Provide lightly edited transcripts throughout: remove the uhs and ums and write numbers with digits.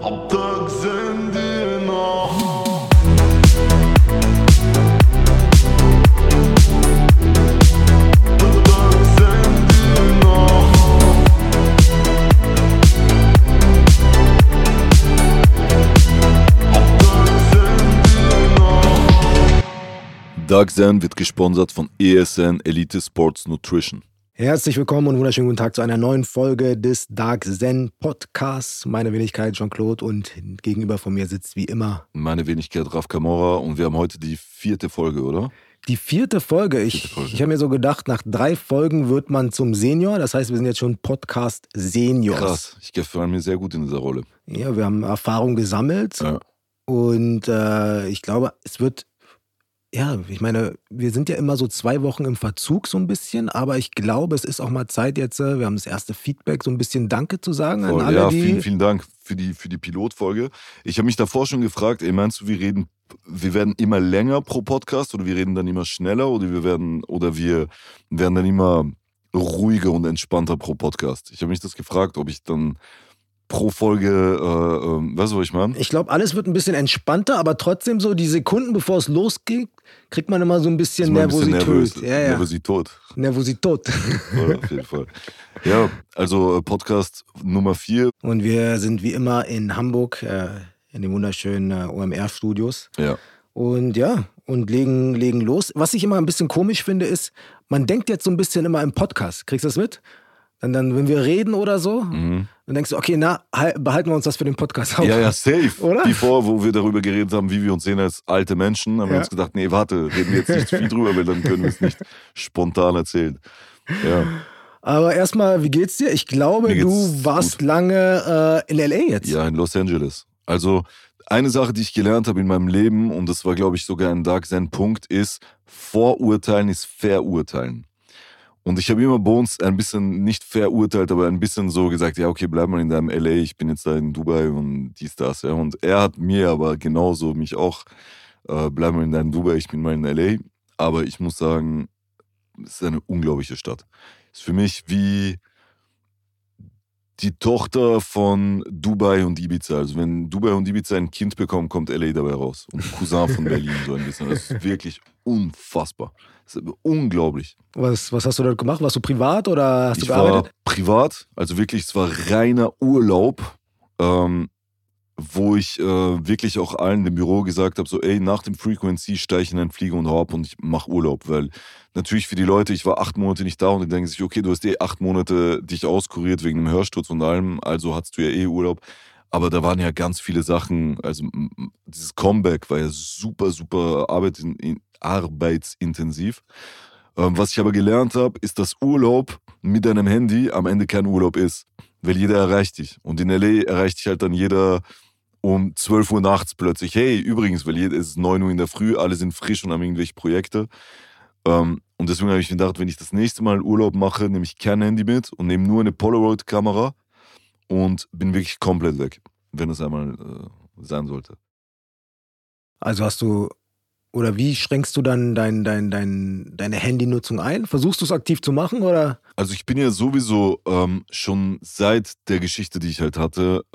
Doug Zendina. Doug Zen wird gesponsert von ESN Elite Sports Nutrition. Herzlich willkommen und wunderschönen guten Tag zu einer neuen Folge des Doug Zen Podcasts. Meine Wenigkeit Jean-Claude und gegenüber von mir sitzt wie immer Meine Wenigkeit Raf Kamora und wir haben heute die 4. Folge, oder? die 4. Folge. Ich habe mir so gedacht, nach 3 Folgen wird man zum Senior. Das heißt, wir sind jetzt schon Podcast Seniors. Krass, ich gefällt mir sehr gut in dieser Rolle. Ja, wir haben Erfahrung gesammelt Ja. und ich glaube, es wird... Ja, ich meine, wir sind ja immer so 2 Wochen im Verzug so ein bisschen, aber ich glaube, es ist auch mal Zeit jetzt, wir haben das erste Feedback, so ein bisschen Danke zu sagen Voll. an alle, Ja, die... vielen Dank für die Pilotfolge. Ich habe mich davor schon gefragt, meinst du, wir werden immer länger pro Podcast oder wir reden dann immer schneller oder wir werden dann immer ruhiger und entspannter pro Podcast? Ich habe mich das gefragt, ob ich dann pro Folge, weißt du, was ich meine? Ich glaube, alles wird ein bisschen entspannter, aber trotzdem so die Sekunden, bevor es losgeht, kriegt man immer so ein bisschen Ist man ein bisschen Nervosität. nervös. Ja. Nervosität. Nervosität. Voll, auf jeden Fall. Ja, also Podcast Nummer 4. Und wir sind wie immer in Hamburg, in den wunderschönen OMR-Studios. Ja. Und ja, und legen los. Was ich immer ein bisschen komisch finde, ist, man denkt jetzt so ein bisschen immer im Podcast. Kriegst du das mit? Dann, wenn wir reden oder so, dann denkst du, okay, behalten wir uns das für den Podcast auf. Ja, safe. Oder? Bevor, wo wir darüber geredet haben, wie wir uns sehen als alte Menschen, haben wir uns gedacht, nee, warte, reden wir jetzt nicht zu viel drüber, weil dann können wir es nicht spontan erzählen. Ja. Aber erstmal, wie geht's dir? Ich glaube, Mir geht's du warst gut. lange in L.A. jetzt. Ja, in Los Angeles. Also eine Sache, die ich gelernt habe in meinem Leben, und das war, glaube ich, sogar ein Doug Zen Punkt, ist, Vorurteilen ist Verurteilen. Und ich habe immer bei uns ein bisschen nicht verurteilt, aber ein bisschen so gesagt, ja, okay, bleib mal in deinem L.A., ich bin jetzt da in Dubai und dies, das. Ja. Und er hat mir aber genauso mich auch, bleib mal in deinem Dubai, ich bin mal in L.A. Aber ich muss sagen, es ist eine unglaubliche Stadt. Es ist für mich wie die Tochter von Dubai und Ibiza. Also wenn Dubai und Ibiza ein Kind bekommen, kommt L.A. dabei raus. Und Cousin von Berlin so ein bisschen. Das ist wirklich unfassbar. Das ist unglaublich. Was hast du dort gemacht? Warst du privat oder hast du Ich war gearbeitet? privat, also wirklich, es war reiner Urlaub, wo ich wirklich auch allen im Büro gesagt habe, so ey, nach dem Frequency steige ich in einen Flieger und hau ab und ich mache Urlaub, weil natürlich für die Leute, ich war 8 Monate nicht da und die denken sich, okay, du hast 8 Monate dich auskuriert wegen dem Hörsturz und allem, also hattest du ja Urlaub. Aber da waren ja ganz viele Sachen, also dieses Comeback war ja super, super arbeitsintensiv. Was ich aber gelernt habe, ist, dass Urlaub mit deinem Handy am Ende kein Urlaub ist, weil jeder erreicht dich. Und in L.A. erreicht dich halt dann jeder um 12 Uhr nachts plötzlich. Hey, übrigens, weil es ist 9 Uhr in der Früh, alle sind frisch und haben irgendwelche Projekte. Und deswegen habe ich mir gedacht, wenn ich das nächste Mal Urlaub mache, nehme ich kein Handy mit und nehme nur eine Polaroid-Kamera und bin wirklich komplett weg, wenn es einmal sein sollte. Also hast du, oder wie schränkst du dann deine Handynutzung ein? Versuchst du es aktiv zu machen oder? Also ich bin ja sowieso schon seit der Geschichte, die ich halt hatte,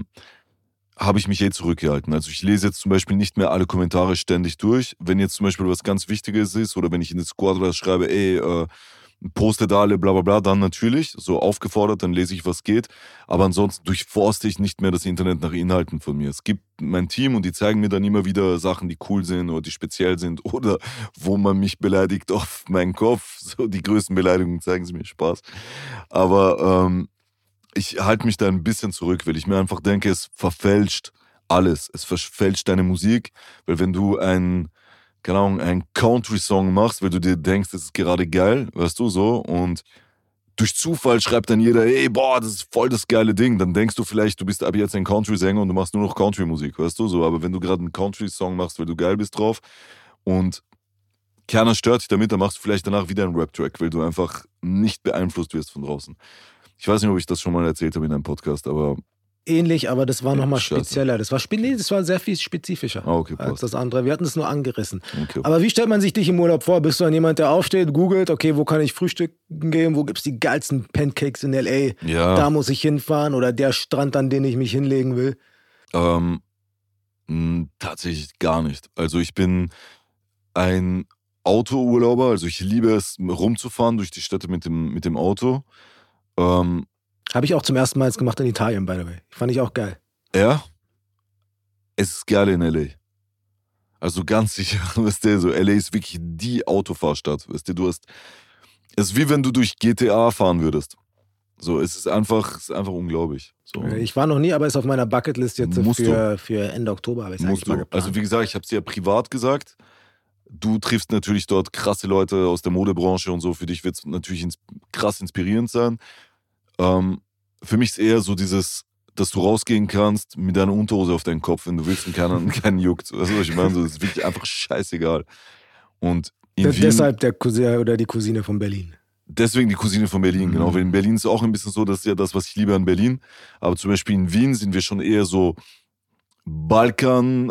habe ich mich zurückgehalten. Also ich lese jetzt zum Beispiel nicht mehr alle Kommentare ständig durch. Wenn jetzt zum Beispiel was ganz Wichtiges ist oder wenn ich in den Squad was schreibe, ey, postet alle, bla bla bla, dann natürlich, so aufgefordert, dann lese ich, was geht. Aber ansonsten durchforste ich nicht mehr das Internet nach Inhalten von mir. Es gibt mein Team und die zeigen mir dann immer wieder Sachen, die cool sind oder die speziell sind oder wo man mich beleidigt auf meinen Kopf. So die größten Beleidigungen zeigen sie mir, Spaß. Aber ich halte mich da ein bisschen zurück, weil ich mir einfach denke, es verfälscht alles. Es verfälscht deine Musik, weil wenn du einen Country-Song machst, weil du dir denkst, das ist gerade geil, weißt du, so, und durch Zufall schreibt dann jeder, ey, boah, das ist voll das geile Ding, dann denkst du vielleicht, du bist ab jetzt ein Country-Sänger und du machst nur noch Country-Musik, weißt du, so, aber wenn du gerade einen Country-Song machst, weil du geil bist drauf und keiner stört dich damit, dann machst du vielleicht danach wieder einen Rap-Track, weil du einfach nicht beeinflusst wirst von draußen. Ich weiß nicht, ob ich das schon mal erzählt habe in einem Podcast, aber Ähnlich, aber das war nochmal scheiße. spezieller. Das war sehr viel spezifischer okay, als passt. das andere. Wir hatten es nur angerissen. Okay. Aber wie stellt man sich dich im Urlaub vor? Bist du dann jemand, der aufsteht, googelt, okay, wo kann ich frühstücken gehen? Wo gibt es die geilsten Pancakes in L.A.? Ja. Da muss ich hinfahren oder der Strand, an den ich mich hinlegen will. Tatsächlich gar nicht. Also ich bin ein Autourlauber, also ich liebe es, rumzufahren durch die Städte mit dem Auto. Ähm, Habe ich auch zum ersten Mal jetzt gemacht in Italien, by the way. Fand ich auch geil. ja, es ist geil in L.A. Also ganz sicher, weißt du, so L.A. ist wirklich die Autofahrstadt, weißt du, es ist wie wenn du durch GTA fahren würdest. So, es ist einfach unglaublich. So. Ich war noch nie, aber ist auf meiner Bucketlist jetzt Musst für Ende Oktober. Aber ist eigentlich Musst mal du. geplant. Also wie gesagt, ich habe es dir ja privat gesagt. Du triffst natürlich dort krasse Leute aus der Modebranche und so. Für dich wird es natürlich krass inspirierend sein. Für mich ist eher so dieses, dass du rausgehen kannst mit deiner Unterhose auf deinen Kopf, wenn du willst und keinen juckt. Weißt du, was ich meine? So, das ist wirklich einfach scheißegal. Und in Wien, Deshalb der Cousin oder die Cousine von Berlin. deswegen die Cousine von Berlin, genau. Weil in Berlin ist auch ein bisschen so, das ist ja das, was ich liebe an Berlin. Aber zum Beispiel in Wien sind wir schon eher so Balkan,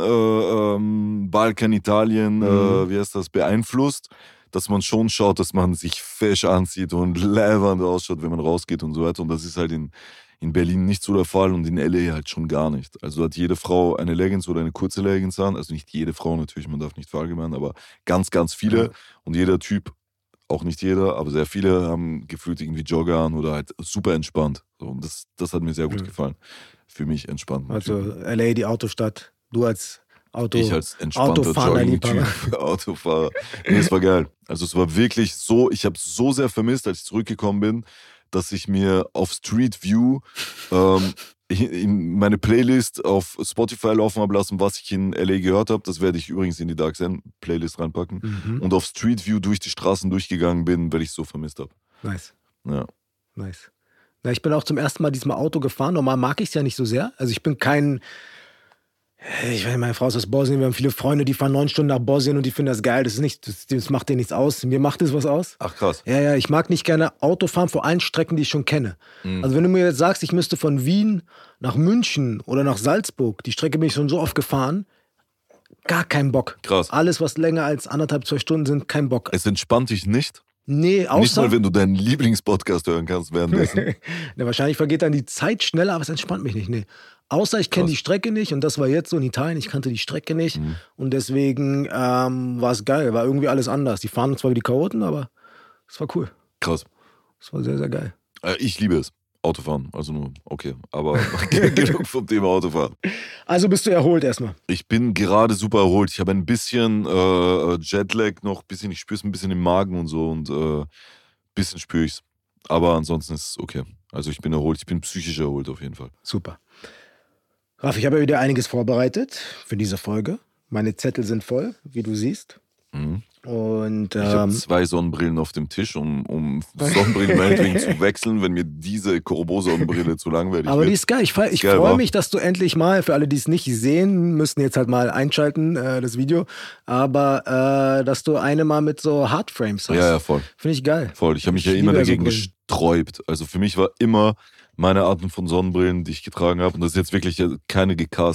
Italien, wie heißt das, beeinflusst, dass man schon schaut, dass man sich fesch anzieht und leibend ausschaut, wenn man rausgeht und so weiter. Und das ist halt in Berlin nicht so der Fall und in L.A. halt schon gar nicht. Also hat jede Frau eine Leggings oder eine kurze Leggings an. Also nicht jede Frau natürlich, man darf nicht verallgemeinern, aber ganz, ganz viele. Ja. Und jeder Typ, auch nicht jeder, aber sehr viele haben gefühlt irgendwie Jogger an oder halt super entspannt. So, und das hat mir sehr gut gefallen. Für mich entspannt. Also LA, die Autostadt. Du als Ich als entspannter Autofahrerliebhaber. Jogging-Typ, Autofahrer. Nee, es war geil. Also es war wirklich so, ich habe es so sehr vermisst, als ich zurückgekommen bin, dass ich mir auf Street View in meine Playlist auf Spotify laufen habe lassen, was ich in L.A. gehört habe. Das werde ich übrigens in die Dark Zen Playlist reinpacken. Und auf Street View durch die Straßen durchgegangen bin, weil ich es so vermisst habe. Nice. Ja. Nice. Na, ich bin auch zum ersten Mal diesmal Auto gefahren. Normal mag ich es ja nicht so sehr. Also ich bin kein... Ich weiß, meine Frau ist aus Bosnien, wir haben viele Freunde, die fahren 9 Stunden nach Bosnien und die finden das geil. Das macht denen nichts aus. Mir macht das was aus. Ach krass. Ja, ich mag nicht gerne Auto fahren vor allen Strecken, die ich schon kenne. Also wenn du mir jetzt sagst, ich müsste von Wien nach München oder nach Salzburg, die Strecke bin ich schon so oft gefahren, gar keinen Bock. Krass. Alles, was länger als 1,5, 2 Stunden sind, kein Bock. Es entspannt dich nicht? Nee, Nicht außer... mal, wenn du deinen Lieblingspodcast hören kannst währenddessen. Ja, wahrscheinlich vergeht dann die Zeit schneller, aber es entspannt mich nicht. Nee. Außer ich kenne die Strecke nicht und das war jetzt so in Italien, ich kannte die Strecke nicht und deswegen war es geil, war irgendwie alles anders. Die fahren zwar wie die Chaoten, aber es war cool. Krass. Es war sehr, sehr geil. Ich liebe es. Autofahren. Also nur, okay. Aber genug vom Thema Autofahren. Also bist du erholt erstmal. Ich bin gerade super erholt. Ich habe ein bisschen Jetlag noch, ich spüre es ein bisschen im Magen und so und ein bisschen spüre ich es. Aber ansonsten ist es okay. Also ich bin erholt, ich bin psychisch erholt auf jeden Fall. Super. Raf, ich habe ja wieder einiges vorbereitet für diese Folge. Meine Zettel sind voll, wie du siehst. Und Ich habe 2 Sonnenbrillen auf dem Tisch, um Sonnenbrillen meinetwegen zu wechseln, wenn mir diese Korobo-Sonnenbrille zu langweilig aber wird. die ist geil. Ich geil, freue wa? mich, dass du endlich mal, für alle, die es nicht sehen, müssen jetzt halt mal einschalten, das Video, aber dass du eine mal mit so Hardframes hast. Ja, voll. Finde ich geil. Voll. Ich habe mich ja Ich immer liebe dagegen so Brillen. gesträubt. Also für mich war immer meine Art von Sonnenbrillen, die ich getragen habe, und das ist jetzt wirklich keine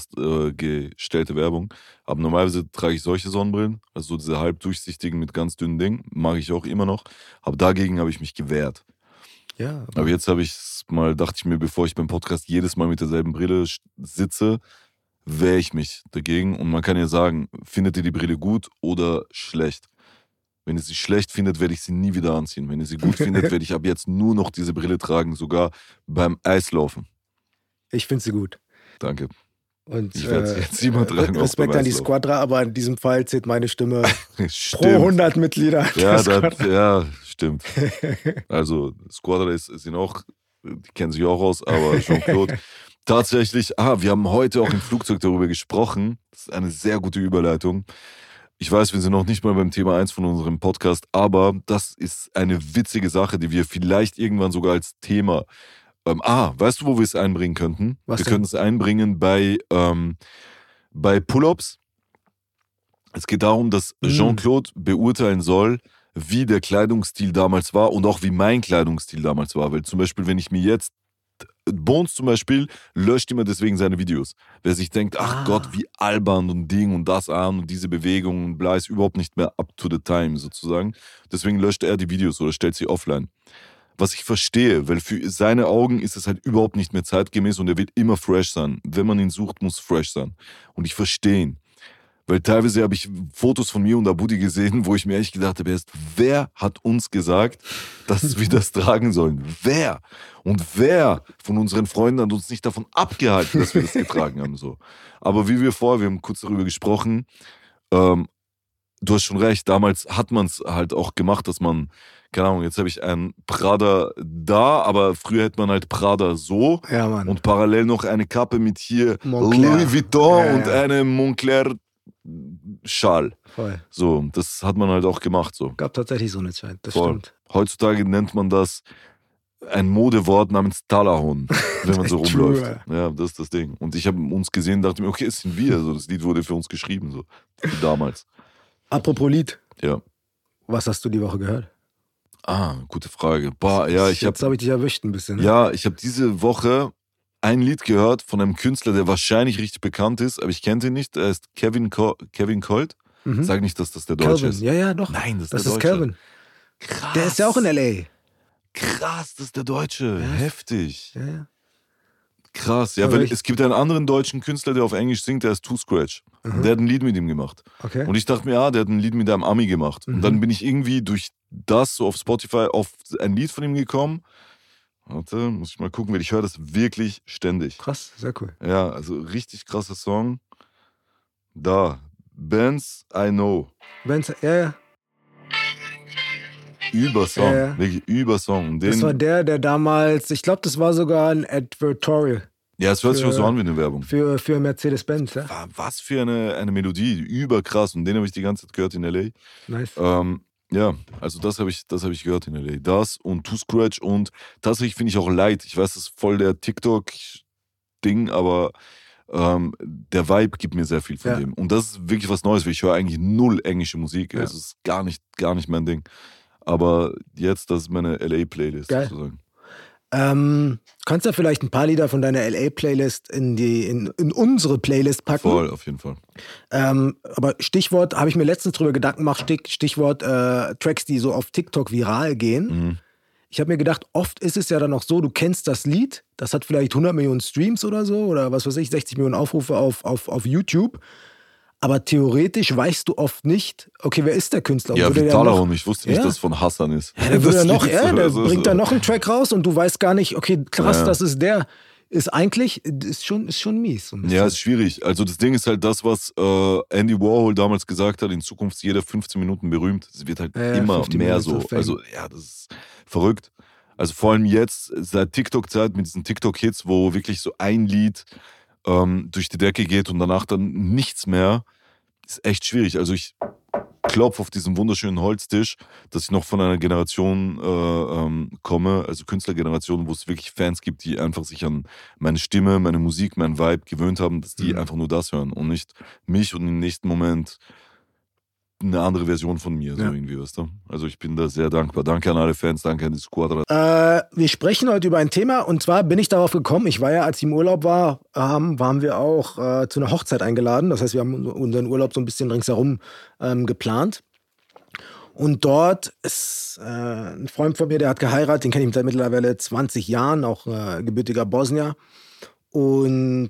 gestellte Werbung, aber normalerweise trage ich solche Sonnenbrillen, also so diese halbdurchsichtigen mit ganz dünnen Dingen, mag ich auch immer noch, aber dagegen habe ich mich gewehrt. Ja, Aber jetzt dachte ich mir, bevor ich beim Podcast jedes Mal mit derselben Brille sitze, wehre ich mich dagegen. Und man kann ja sagen, findet ihr die Brille gut oder schlecht? Wenn ihr sie schlecht findet, werde ich sie nie wieder anziehen. Wenn ihr sie gut findet, werde ich ab jetzt nur noch diese Brille tragen, sogar beim Eislaufen. ich finde sie gut. Danke. Und Ich werde sie jetzt immer tragen. auch Respekt beim an die Eislaufen. Squadra, aber in diesem Fall zählt meine Stimme pro Stimmt. 100 Mitglieder. der Squadra. Ja, stimmt. Also, Squadra sind auch, die kennen sich auch aus, aber Jean-Claude. Tatsächlich, wir haben heute auch im Flugzeug darüber gesprochen. Das ist eine sehr gute Überleitung. Ich weiß, wir sind noch nicht mal beim Thema 1 von unserem Podcast, aber das ist eine witzige Sache, die wir vielleicht irgendwann sogar als Thema. Weißt du, wo wir es einbringen könnten? Was Wir denn? könnten es einbringen bei Pull-ups. Es geht darum, dass Jean-Claude beurteilen soll, wie der Kleidungsstil damals war und auch wie mein Kleidungsstil damals war. Weil zum Beispiel, wenn ich mir jetzt Bones zum Beispiel löscht immer deswegen seine Videos. Wer sich denkt, ach Gott, wie albern und Ding und das an und diese Bewegung und bla, ist überhaupt nicht mehr up to the time sozusagen. Deswegen löscht er die Videos oder stellt sie offline. Was ich verstehe, weil für seine Augen ist es halt überhaupt nicht mehr zeitgemäß und er wird immer fresh sein. Wenn man ihn sucht, muss fresh sein. Und ich verstehe ihn. Weil teilweise habe ich Fotos von mir und Abudi gesehen, wo ich mir echt gedacht habe, wer hat uns gesagt, dass wir das tragen sollen? Wer? Und wer von unseren Freunden hat uns nicht davon abgehalten, dass wir das getragen haben? So. Aber wie wir haben kurz darüber gesprochen, du hast schon recht, damals hat man es halt auch gemacht, dass man, keine Ahnung, jetzt habe ich einen Prada da, aber früher hätte man halt Prada so Ja, Mann. und parallel noch eine Kappe mit hier Moncler. Louis Vuitton Ja, und ja. eine Moncler Schal. Voll. So, das hat man halt auch gemacht. So. Gab tatsächlich so eine Zeit, das Voll. stimmt. Heutzutage nennt man das ein Modewort namens Talahun, wenn man so True, rumläuft. Ja, das ist das Ding. Und ich habe uns gesehen und dachte mir, okay, es sind wir. So, das Lied wurde für uns geschrieben, so wie damals. Apropos Lied, Ja. was hast du die Woche gehört? Gute Frage. Ja, ich Jetzt habe habe ich dich erwischt ein bisschen. Ne? ja, ich habe diese Woche ein Lied gehört von einem Künstler, der wahrscheinlich richtig bekannt ist, aber ich kenne ihn nicht. Er ist Kevin Colt. Mhm. Sag nicht, dass das der Deutsche Calvin, ist. ja, doch. Nein, das ist Das der ist Deutsche. Calvin. Krass. Der ist ja auch in L.A. Krass, das ist der Deutsche. Ja. Heftig. Ja. Krass. Ja, Aber weil ich- es gibt einen anderen deutschen Künstler, der auf Englisch singt, der ist Two Scratch. Und der hat ein Lied mit ihm gemacht. Okay. Und ich dachte mir, der hat ein Lied mit einem Ami gemacht. Und dann bin ich irgendwie durch das so auf Spotify auf ein Lied von ihm gekommen. Warte, muss ich mal gucken, weil ich höre das wirklich ständig. Krass, sehr cool. Ja, also richtig krasser Song. Da, Bands I Know. Wenn's, ja. Übersong, Ja. wirklich Übersong. Und Das war den, der damals, ich glaube, das war sogar ein Advertorial ja, es hört sich auch für- so an wie eine Werbung. für Mercedes-Benz. Ja? Was für eine Melodie, überkrass. Und den habe ich die ganze Zeit gehört in L.A. Nice. Ja, also das habe ich gehört in L.A. Das und Two Scratch und tatsächlich finde ich auch Light. Ich weiß, das ist voll der TikTok-Ding, aber der Vibe gibt mir sehr viel von Ja. dem. Und das ist wirklich was Neues, weil ich höre eigentlich null englische Musik. Ja. Also es ist gar nicht mein Ding. Aber jetzt, das ist meine L.A.-Playlist Geil. sozusagen. Kannst du vielleicht ein paar Lieder von deiner LA-Playlist in unsere Playlist packen? Voll, auf jeden Fall. Aber Stichwort, habe ich mir letztens drüber Gedanken gemacht, Stichwort Tracks, die so auf TikTok viral gehen. Mhm. Ich habe mir gedacht, oft ist es ja dann auch so, du kennst das Lied, das hat vielleicht 100 Millionen Streams oder so, oder was weiß ich, 60 Millionen Aufrufe auf YouTube. Aber theoretisch weißt du oft nicht, okay, wer ist der Künstler? Und Ja, würde wie der noch- Talahun. Ich wusste nicht, Ja. dass es von Hassan ist. Ja, der, würde Das ja noch, Lied ja, so- der so- bringt so. dann noch einen Track raus und du weißt gar nicht, okay, krass, Ja. das ist der. Ist eigentlich, ist schon mies. So ein bisschen. Ja, ist schwierig. Also das Ding ist halt das, was Andy Warhol damals gesagt hat, in Zukunft jeder 15 Minuten berühmt. Es wird halt Ja, immer 15 mehr Minutes so. of Fame. Also ja, das ist verrückt. Also vor allem jetzt, seit TikTok-Zeit mit diesen TikTok-Hits, wo wirklich so ein Lied durch die Decke geht und danach dann nichts mehr, ist echt schwierig. Also ich klopfe auf diesen wunderschönen Holztisch, dass ich noch von einer Generation komme, also Künstlergeneration, wo es wirklich Fans gibt, die einfach sich an meine Stimme, meine Musik, mein Vibe gewöhnt haben, dass die einfach nur das hören und nicht mich und im nächsten Moment eine andere Version von mir, so Ja. irgendwie, weißt du? Also ich bin da sehr dankbar. Danke an alle Fans, danke an die Squadra. Wir sprechen heute über ein Thema und zwar bin ich darauf gekommen, ich war ja, als ich im Urlaub war, waren wir auch zu einer Hochzeit eingeladen. Das heißt, wir haben unseren Urlaub so ein bisschen ringsherum geplant. Und dort ist ein Freund von mir, der hat geheiratet, den kenne ich seit mittlerweile 20 Jahren, auch gebürtiger Bosnier. Und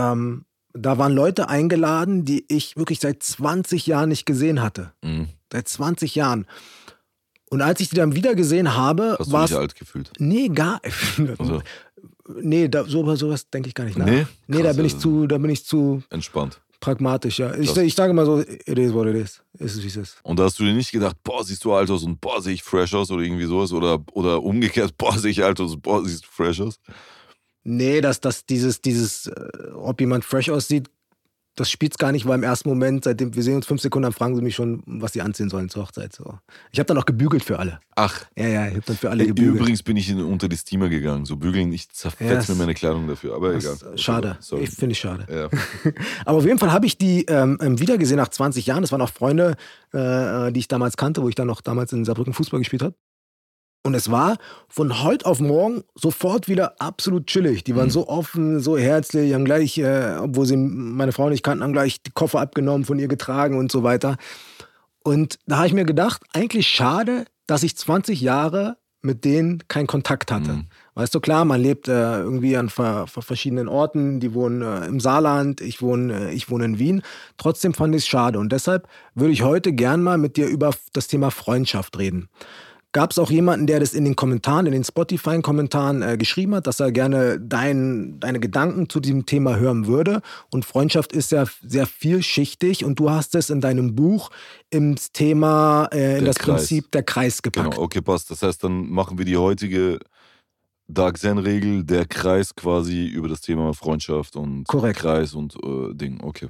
da waren Leute eingeladen, die ich wirklich seit 20 Jahren nicht gesehen hatte. Mhm. Seit 20 Jahren. Und als ich die dann wieder gesehen habe, Hast du war dich es. alt gefühlt? Nee, gar. Also Nee, sowas denke ich gar nicht nach. Nee? Nee, da Krass, bin ich also- zu entspannt. pragmatisch, ja. Ich Krass. sage mal so, it is what it is. Ist es, wie es ist. Und da hast du dir nicht gedacht, boah, siehst du alt aus und boah, sehe ich fresh aus oder irgendwie sowas oder umgekehrt, boah, sehe ich alt aus und boah, siehst du fresh aus? Nee, dieses ob jemand fresh aussieht, das spielt's gar nicht, weil im ersten Moment, seitdem wir sehen uns 5 Sekunden, dann fragen sie mich schon, was sie anziehen sollen zur Hochzeit. So. Ich habe dann auch gebügelt für alle. Ach, Ja, ich habe dann für alle gebügelt. übrigens bin ich unter die Steamer gegangen. So bügeln, ich zerfetze mir meine Kleidung dafür, aber Das egal. ist schade. Sorry. Finde ich schade. Ja. Aber auf jeden Fall habe ich die wiedergesehen nach 20 Jahren. Das waren auch Freunde, die ich damals kannte, wo ich dann noch damals in Saarbrücken Fußball gespielt habe. Und es war von heute auf morgen sofort wieder absolut chillig. Die waren so offen, so herzlich, haben gleich, obwohl sie meine Frau nicht kannten, haben gleich die Koffer abgenommen, von ihr getragen und so weiter. Und da habe ich mir gedacht, eigentlich schade, dass ich 20 Jahre mit denen keinen Kontakt hatte. Weißt du, klar, man lebt irgendwie an verschiedenen Orten, die wohnen im Saarland, ich wohne in Wien. Trotzdem fand ich es schade und deshalb würde ich heute gern mal mit dir über das Thema Freundschaft reden. Gab es auch jemanden, der das in den Kommentaren, in den Spotify-Kommentaren geschrieben hat, dass er gerne deine Gedanken zu diesem Thema hören würde. Und Freundschaft ist ja sehr vielschichtig und du hast es in deinem Buch ins Thema, in das Prinzip der Kreis gepackt. Genau, okay, passt. Das heißt, dann machen wir die heutige Dark Zen-Regel, der Kreis quasi über das Thema Freundschaft und Korrekt. Kreis und Ding, okay.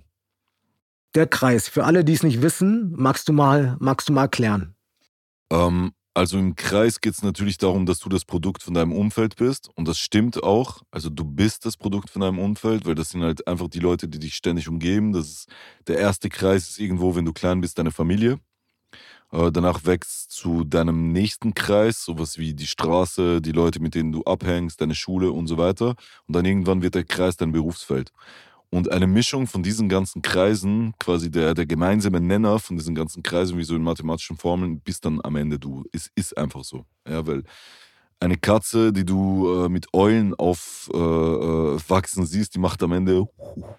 Der Kreis, für alle, die es nicht wissen, magst du mal erklären? Also im Kreis geht es natürlich darum, dass du das Produkt von deinem Umfeld bist. Und das stimmt auch. Also du bist das Produkt von deinem Umfeld, weil das sind halt einfach die Leute, die dich ständig umgeben. Der erste Kreis ist irgendwo, wenn du klein bist, deine Familie. Danach wächst zu deinem nächsten Kreis, sowas wie die Straße, die Leute, mit denen du abhängst, deine Schule und so weiter. Und dann irgendwann wird der Kreis dein Berufsfeld. Und eine Mischung von diesen ganzen Kreisen, quasi der gemeinsame Nenner von diesen ganzen Kreisen, wie so in mathematischen Formeln, bist dann am Ende du. Es ist einfach so. Ja, weil eine Katze, die du mit Eulen aufwachsen siehst, die macht am Ende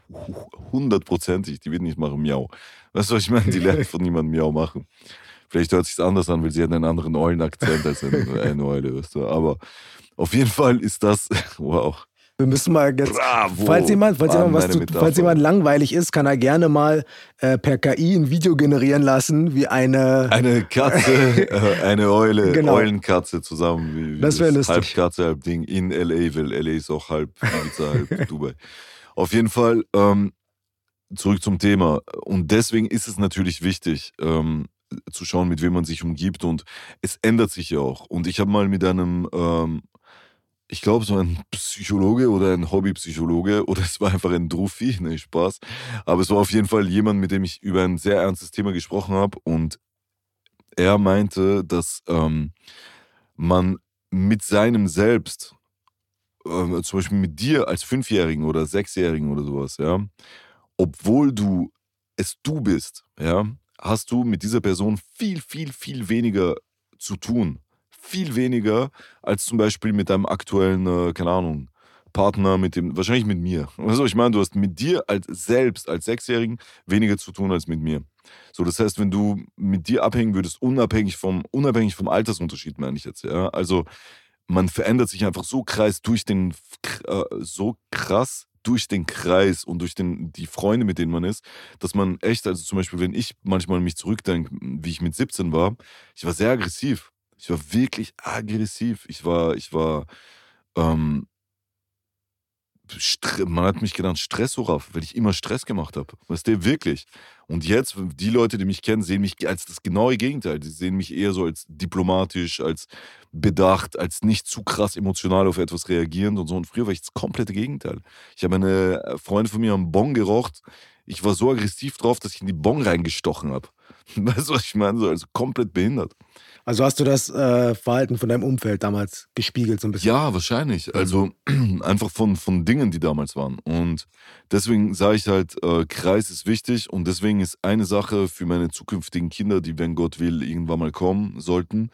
100%ig, die wird nicht machen Miau. Weißt du, was ich meine? Die lernt von niemandem Miau machen. Vielleicht hört sich anders an, weil sie hat einen anderen Eulenakzent als eine Eule, weißt du. Aber auf jeden Fall ist das, wow. Wir müssen mal jetzt, Bravo, falls jemand langweilig ist, kann er gerne mal per KI ein Video generieren lassen, wie eine Katze, eine Eule, Genau. Eulenkatze zusammen. Wie Das wäre lustig. Halb Katze, halb Ding in L.A., weil L.A. ist auch halb Ibiza, halb Dubai. Auf jeden Fall zurück zum Thema. Und deswegen ist es natürlich wichtig, zu schauen, mit wem man sich umgibt. Und es ändert sich ja auch. Und ich habe mal mit einem ich glaube, so ein Psychologe oder ein Hobbypsychologe oder es war einfach ein Druffi, ne, Spaß. Aber es war auf jeden Fall jemand, mit dem ich über ein sehr ernstes Thema gesprochen habe und er meinte, dass man mit seinem Selbst, zum Beispiel mit dir als 5-Jährigen oder 6-Jährigen oder sowas, ja, obwohl du bist, ja, hast du mit dieser Person viel, viel, viel weniger zu tun. Viel weniger als zum Beispiel mit deinem aktuellen, keine Ahnung, Partner, wahrscheinlich mit mir. Also ich meine, du hast mit dir als 6-Jährigen weniger zu tun als mit mir. So, das heißt, wenn du mit dir abhängen würdest, unabhängig vom Altersunterschied, meine ich jetzt, ja. Also man verändert sich einfach so krass durch den Kreis und durch die Freunde, mit denen man ist, dass man echt, also zum Beispiel, wenn ich manchmal mich zurückdenke, wie ich mit 17 war, ich war sehr aggressiv. Ich war wirklich aggressiv. Man hat mich genannt Stressoraff, weil ich immer Stress gemacht habe. Weißt du, wirklich. Und jetzt, die Leute, die mich kennen, sehen mich als das genaue Gegenteil. Die sehen mich eher so als diplomatisch, als bedacht, als nicht zu krass emotional auf etwas reagierend und so. Und früher war ich das komplette Gegenteil. Ich habe eine Freundin von mir am Bon geraucht. Ich war so aggressiv drauf, dass ich in die Bon reingestochen habe. Weißt du, was ich meine? So, also komplett behindert. Also hast du das Verhalten von deinem Umfeld damals gespiegelt so ein bisschen? Ja, wahrscheinlich. Also einfach von Dingen, die damals waren. Und deswegen sage ich halt, Kreis ist wichtig und deswegen ist eine Sache für meine zukünftigen Kinder, die, wenn Gott will, irgendwann mal kommen sollten,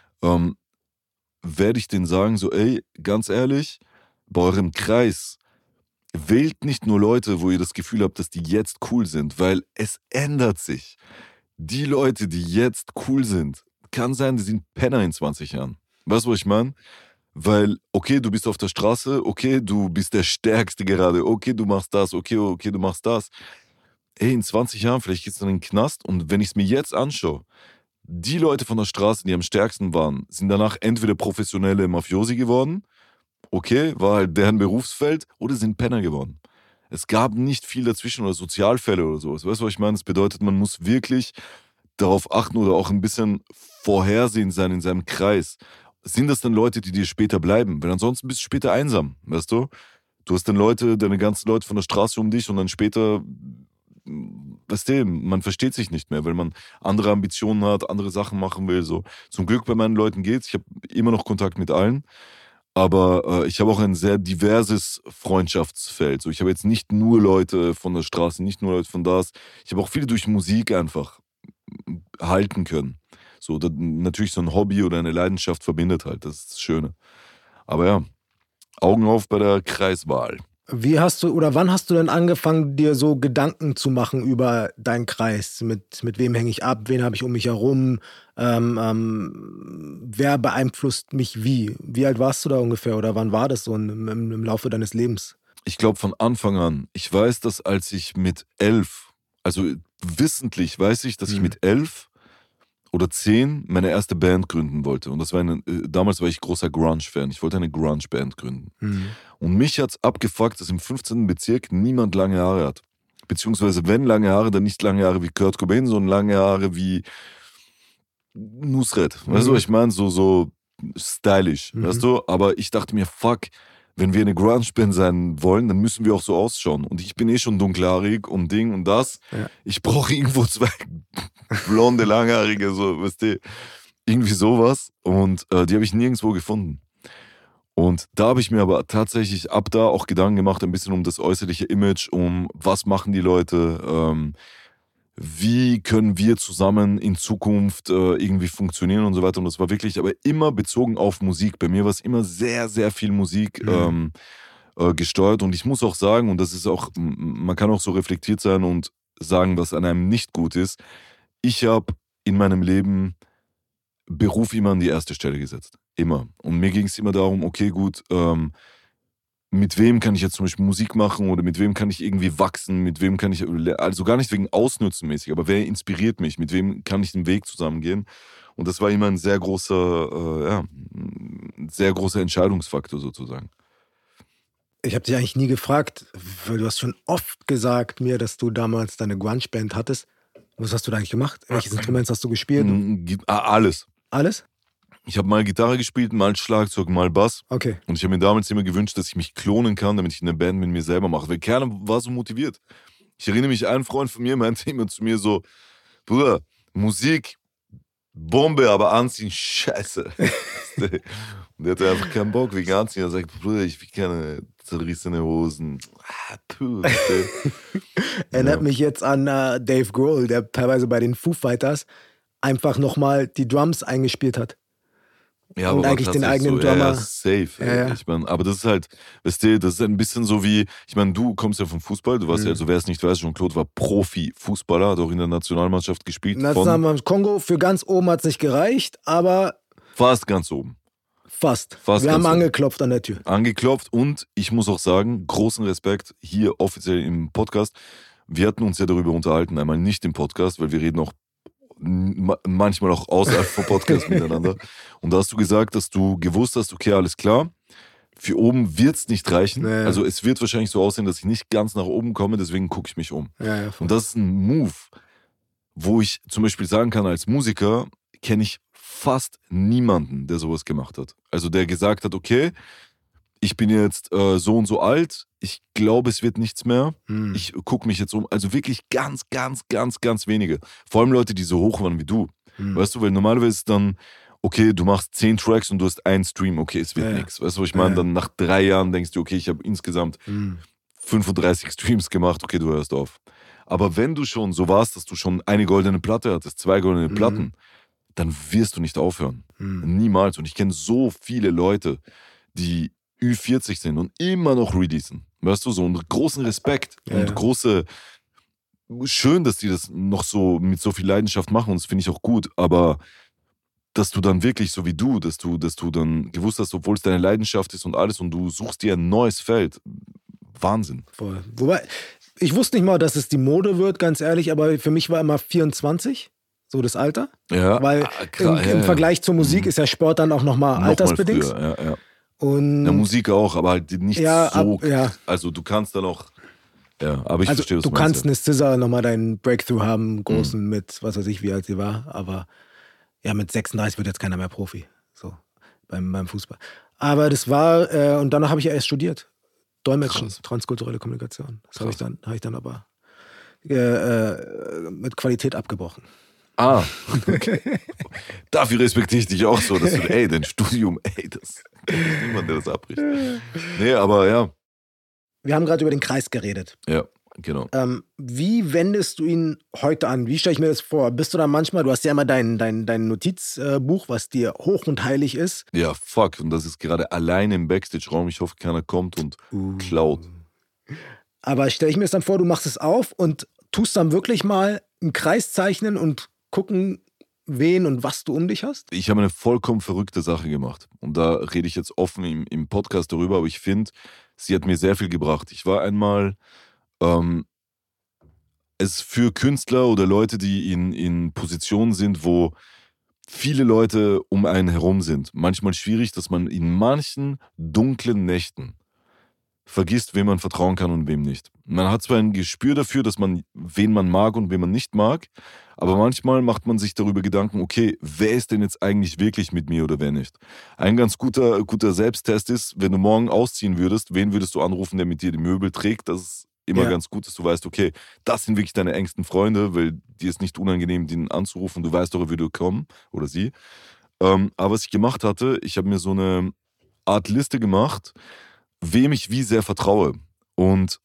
werde ich denen sagen, so ey, ganz ehrlich, bei eurem Kreis wählt nicht nur Leute, wo ihr das Gefühl habt, dass die jetzt cool sind, weil es ändert sich. Die Leute, die jetzt cool sind, kann sein, die sind Penner in 20 Jahren. Weißt du, was ich meine? Weil, okay, du bist auf der Straße, okay, du bist der Stärkste gerade, okay, du machst das, okay, du machst das. Ey, in 20 Jahren, vielleicht geht's dann in den Knast und wenn ich es mir jetzt anschaue, die Leute von der Straße, die am stärksten waren, sind danach entweder professionelle Mafiosi geworden, okay, war halt deren Berufsfeld, oder sind Penner geworden. Es gab nicht viel dazwischen oder Sozialfälle oder sowas. Weißt du, was ich meine? Das bedeutet, man muss wirklich darauf achten oder auch ein bisschen vorhersehend sein in seinem Kreis. Sind das dann Leute, die dir später bleiben? Weil ansonsten bist du später einsam, weißt du? Du hast dann deine ganzen Leute von der Straße um dich und dann später, weißt du, man versteht sich nicht mehr, weil man andere Ambitionen hat, andere Sachen machen will. So. Zum Glück bei meinen Leuten geht's. Ich habe immer noch Kontakt mit allen. Aber ich habe auch ein sehr diverses Freundschaftsfeld. So, ich habe jetzt nicht nur Leute von der Straße, nicht nur Leute von das. Ich habe auch viele durch Musik einfach halten können. So, natürlich so ein Hobby oder eine Leidenschaft verbindet halt, das ist das Schöne. Aber ja, Augen auf bei der Kreiswahl. Wie hast du oder wann hast du denn angefangen, dir so Gedanken zu machen über deinen Kreis? Mit wem hänge ich ab? Wen habe ich um mich herum? Wer beeinflusst mich wie? Wie alt warst du da ungefähr oder wann war das so im Laufe deines Lebens? Ich glaube von Anfang an. Ich weiß, dass als ich mit 11, also wissentlich weiß ich, dass ich mit 11 oder 10 meine erste Band gründen wollte. Und das war damals war ich großer Grunge-Fan. Ich wollte eine Grunge-Band gründen. Und mich hat's abgefuckt, dass im 15. Bezirk niemand lange Haare hat. Beziehungsweise wenn lange Haare, dann nicht lange Haare wie Kurt Cobain, sondern lange Haare wie Nusret. Weißt du, ich meine, so stylisch, weißt du? Aber ich dachte mir, fuck, wenn wir eine Grunge-Band sein wollen, dann müssen wir auch so ausschauen. Und ich bin eh schon dunkelhaarig und Ding und das. Ja. Ich brauche irgendwo 2 blonde, langhaarige, so, weißt du, irgendwie sowas. Und die habe ich nirgendwo gefunden. Und da habe ich mir aber tatsächlich ab da auch Gedanken gemacht, ein bisschen um das äußerliche Image, um was machen die Leute, wie können wir zusammen in Zukunft irgendwie funktionieren und so weiter. Und das war wirklich aber immer bezogen auf Musik. Bei mir war es immer sehr, sehr viel Musik gesteuert. Und ich muss auch sagen, und das ist auch, man kann auch so reflektiert sein und sagen, was an einem nicht gut ist. Ich habe in meinem Leben Beruf immer an die erste Stelle gesetzt. Immer. Und mir ging es immer darum, okay, gut, mit wem kann ich jetzt zum Beispiel Musik machen oder mit wem kann ich irgendwie wachsen, mit wem kann ich, also gar nicht wegen Ausnutzen mäßig, aber wer inspiriert mich, mit wem kann ich den Weg zusammengehen. Und das war immer ein sehr großer, sehr großer Entscheidungsfaktor sozusagen. Ich habe dich eigentlich nie gefragt, weil du hast schon oft gesagt mir, dass du damals deine Grunge-Band hattest. Was hast du da eigentlich gemacht? Welches Instrument hast du gespielt? Alles. Alles? Ich habe mal Gitarre gespielt, mal Schlagzeug, mal Bass. Okay. Und ich habe mir damals immer gewünscht, dass ich mich klonen kann, damit ich eine Band mit mir selber mache. Weil keiner war so motiviert. Ich erinnere mich, ein Freund von mir meinte immer zu mir so, Bruder, Musik, Bombe, aber Anziehen, scheiße. Und der hatte einfach keinen Bock wegen Anziehen. Er sagt, Bruder, ich will keine zerrissene Hosen. Erinnert mich jetzt an Dave Grohl, der teilweise bei den Foo Fighters einfach nochmal die Drums eingespielt hat. Ja, und aber eigentlich den eigenen Drummer. Ja, safe. Ja. Ich mein, aber das ist halt, weißt du, das ist ein bisschen so wie, ich meine, du kommst ja vom Fußball, du warst ja, also wer es nicht weiß, Jean-Claude war Profi-Fußballer, hat auch in der Nationalmannschaft gespielt. Nationalmannschaft Kongo, für ganz oben hat es nicht gereicht, aber... Fast ganz oben. Fast. Wir haben angeklopft an der Tür. Angeklopft und ich muss auch sagen, großen Respekt hier offiziell im Podcast. Wir hatten uns ja darüber unterhalten, einmal nicht im Podcast, weil wir reden auch manchmal auch außerhalb vom Podcast miteinander. Und da hast du gesagt, dass du gewusst hast, okay, alles klar, für oben wird es nicht reichen. Ja. Also es wird wahrscheinlich so aussehen, dass ich nicht ganz nach oben komme, deswegen gucke ich mich um. Ja, und das ist ein Move, wo ich zum Beispiel sagen kann, als Musiker kenne ich fast niemanden, der sowas gemacht hat. Also der gesagt hat, okay, ich bin jetzt so und so alt, ich glaube, es wird nichts mehr. Ich gucke mich jetzt um. Also wirklich ganz, ganz, ganz, ganz wenige. Vor allem Leute, die so hoch waren wie du. Weißt du, weil normalerweise ist dann, okay, du machst 10 Tracks und du hast einen Stream, okay, es wird nichts. Weißt du, was ich meine? Dann nach 3 Jahren denkst du, okay, ich habe insgesamt 35 Streams gemacht, okay, du hörst auf. Aber wenn du schon so warst, dass du schon eine goldene Platte hattest, 2 goldene Platten, dann wirst du nicht aufhören. Niemals. Und ich kenne so viele Leute, die Ü40 sind und immer noch releasen. Weißt du, so einen großen Respekt und große, schön, dass die das noch so mit so viel Leidenschaft machen und das finde ich auch gut, aber dass du dann wirklich so wie du, dass du dann gewusst hast, obwohl es deine Leidenschaft ist und alles und du suchst dir ein neues Feld. Wahnsinn. Voll. Wobei, ich wusste nicht mal, dass es die Mode wird, ganz ehrlich, aber für mich war immer 24 so das Alter. Ja. Weil im Vergleich zur Musik ist ja Sport dann auch nochmal altersbedingt. Ja. Und ja, Musik auch, aber halt nicht so. Also du kannst dann auch. Ja, aber ich verstehe, was du kannst eine Scissor nochmal deinen Breakthrough haben, großen mit, was weiß ich, wie alt sie war. Aber ja, mit 36 wird jetzt keiner mehr Profi. So, beim Fußball. Aber das war, und danach habe ich ja erst studiert. Dolmetschen, transkulturelle Kommunikation. Das habe ich dann aber mit Qualität abgebrochen. Ah, okay. Dafür respektiere ich dich auch so, dass du, dein Studium, das ist niemand, der das abbricht. Nee, aber ja. Wir haben gerade über den Kreis geredet. Ja. Genau. Wie wendest du ihn heute an? Wie stelle ich mir das vor? Bist du da manchmal, du hast ja immer dein Notizbuch, was dir hoch und heilig ist. Ja, fuck. Und das ist gerade alleine im Backstage-Raum. Ich hoffe, keiner kommt und klaut. Aber stelle ich mir das dann vor, du machst es auf und tust dann wirklich mal einen Kreis zeichnen und gucken, wen und was du um dich hast? Ich habe eine vollkommen verrückte Sache gemacht. Und da rede ich jetzt offen im Podcast darüber, aber ich finde, sie hat mir sehr viel gebracht. Ich war einmal, es für Künstler oder Leute, die in Positionen sind, wo viele Leute um einen herum sind, manchmal schwierig, dass man in manchen dunklen Nächten vergisst, wem man vertrauen kann und wem nicht. Man hat zwar ein Gespür dafür, dass man, wen man mag und wen man nicht mag, aber manchmal macht man sich darüber Gedanken, okay, wer ist denn jetzt eigentlich wirklich mit mir oder wer nicht? Ein ganz guter Selbsttest ist, wenn du morgen ausziehen würdest, wen würdest du anrufen, der mit dir die Möbel trägt? Das ist immer ganz gut, dass du weißt, okay, das sind wirklich deine engsten Freunde, weil dir ist nicht unangenehm, den anzurufen, du weißt doch, wie du kommen oder sie. Aber was ich gemacht hatte, ich habe mir so eine Art Liste gemacht, wem ich wie sehr vertraue. Und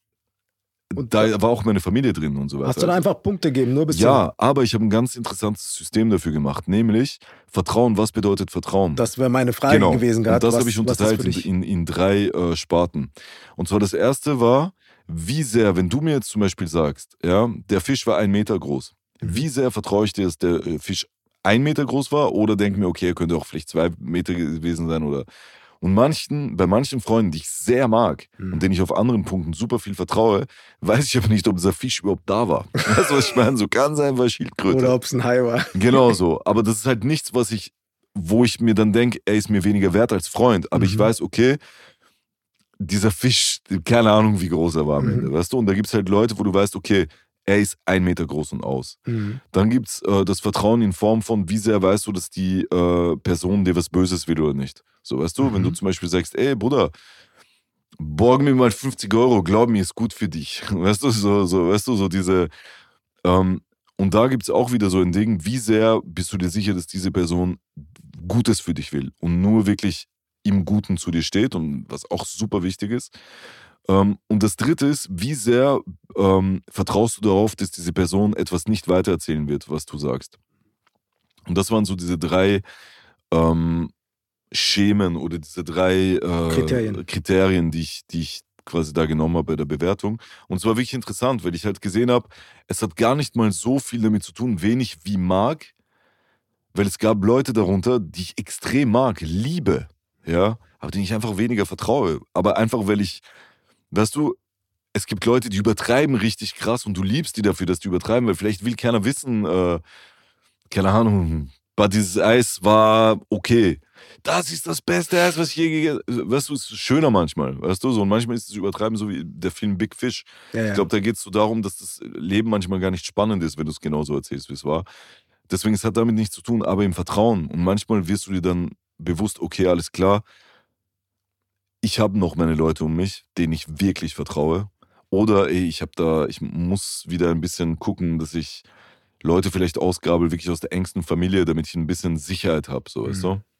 da war auch meine Familie drin und so weiter. Hast du da einfach Punkte gegeben, nur bis Ja, aber ich habe ein ganz interessantes System dafür gemacht, nämlich Vertrauen. Was bedeutet Vertrauen? Das wäre meine Frage gewesen gerade. Und das habe ich unterteilt in 3 Sparten. Und zwar das erste war, wie sehr, wenn du mir jetzt zum Beispiel sagst, ja, der Fisch war 1 Meter groß, wie sehr vertraue ich dir, dass der Fisch 1 Meter groß war oder denke mir, okay, er könnte auch vielleicht 2 Meter gewesen sein oder. Und bei manchen Freunden, die ich sehr mag und denen ich auf anderen Punkten super viel vertraue, weiß ich aber nicht, ob dieser Fisch überhaupt da war. Weißt du, was ich meine? So ganz einfach Schildkröte. Oder ob es ein Hai war. Genau so. Aber das ist halt nichts, wo ich mir dann denke, er ist mir weniger wert als Freund. Aber ich weiß, okay, dieser Fisch, keine Ahnung, wie groß er war am Ende, weißt du? Und da gibt es halt Leute, wo du weißt, okay, er ist 1 Meter groß und aus. Dann gibt es das Vertrauen in Form von, wie sehr weißt du, dass die Person dir was Böses will oder nicht. So, weißt du, wenn du zum Beispiel sagst, ey, Bruder, borg mir mal 50 Euro, glaub mir, ist gut für dich. Weißt du, weißt du, so diese. Und da gibt es auch wieder so ein Ding, wie sehr bist du dir sicher, dass diese Person Gutes für dich will und nur wirklich im Guten zu dir steht und was auch super wichtig ist. Und das dritte ist, wie sehr vertraust du darauf, dass diese Person etwas nicht weitererzählen wird, was du sagst. Und das waren so diese 3 Schemen oder diese 3 Kriterien, die ich quasi da genommen habe bei der Bewertung. Und es war wirklich interessant, weil ich halt gesehen habe, es hat gar nicht mal so viel damit zu tun, wen ich wie mag, weil es gab Leute darunter, die ich extrem mag, liebe, ja, aber denen ich einfach weniger vertraue. Aber einfach, weil ich, weißt du, es gibt Leute, die übertreiben richtig krass und du liebst die dafür, dass die übertreiben, weil vielleicht will keiner wissen, keine Ahnung, aber dieses Eis war okay. Das ist das beste Eis, was ich je gegessen habe. Weißt du, es ist schöner manchmal, weißt du, so. Und manchmal ist es übertreiben, so wie der Film Big Fish. Ja. Ich glaube, da geht es so darum, dass das Leben manchmal gar nicht spannend ist, wenn du es genauso erzählst, wie es war. Deswegen, es hat damit nichts zu tun, aber im Vertrauen. Und manchmal wirst du dir dann bewusst, okay, alles klar, ich habe noch meine Leute um mich, denen ich wirklich vertraue. Oder ich muss wieder ein bisschen gucken, dass ich Leute vielleicht ausgabel, wirklich aus der engsten Familie, damit ich ein bisschen Sicherheit habe, so, weißt du?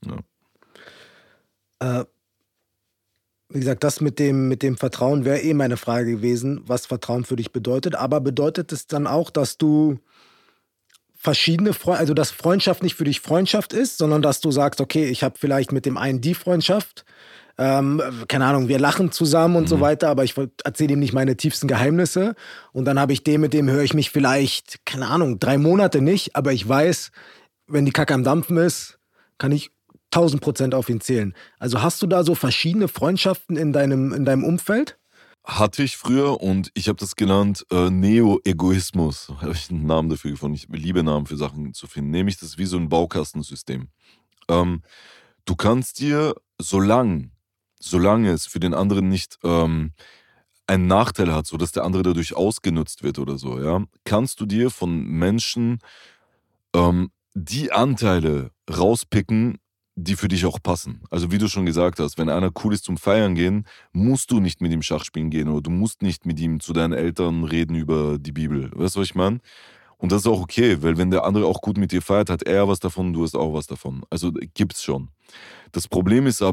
Ja. Wie gesagt, das mit dem Vertrauen wäre meine Frage gewesen, was Vertrauen für dich bedeutet. Aber bedeutet es dann auch, dass du verschiedene Freunde, also dass Freundschaft nicht für dich Freundschaft ist, sondern dass du sagst, okay, ich habe vielleicht mit dem einen die Freundschaft, keine Ahnung, wir lachen zusammen und so weiter, aber ich erzähle ihm nicht meine tiefsten Geheimnisse. Und dann habe ich mit dem höre ich mich vielleicht, keine Ahnung, 3 Monate nicht, aber ich weiß, wenn die Kacke am Dampfen ist, kann ich 1000% auf ihn zählen. Also hast du da so verschiedene Freundschaften in deinem Umfeld? Hatte ich früher und ich habe das genannt Neo-Egoismus. Habe ich einen Namen dafür gefunden. Ich liebe Namen für Sachen zu finden. Nämlich das ist wie so ein Baukastensystem. Du kannst dir, solange es für den anderen nicht einen Nachteil hat, sodass der andere dadurch ausgenutzt wird oder so, ja, kannst du dir von Menschen die Anteile rauspicken, die für dich auch passen. Also wie du schon gesagt hast, wenn einer cool ist zum Feiern gehen, musst du nicht mit ihm Schach spielen gehen oder du musst nicht mit ihm zu deinen Eltern reden über die Bibel. Weißt du, was ich meine? Und das ist auch okay, weil wenn der andere auch gut mit dir feiert, hat er was davon, du hast auch was davon. Also gibt's schon. Das Problem ist aber,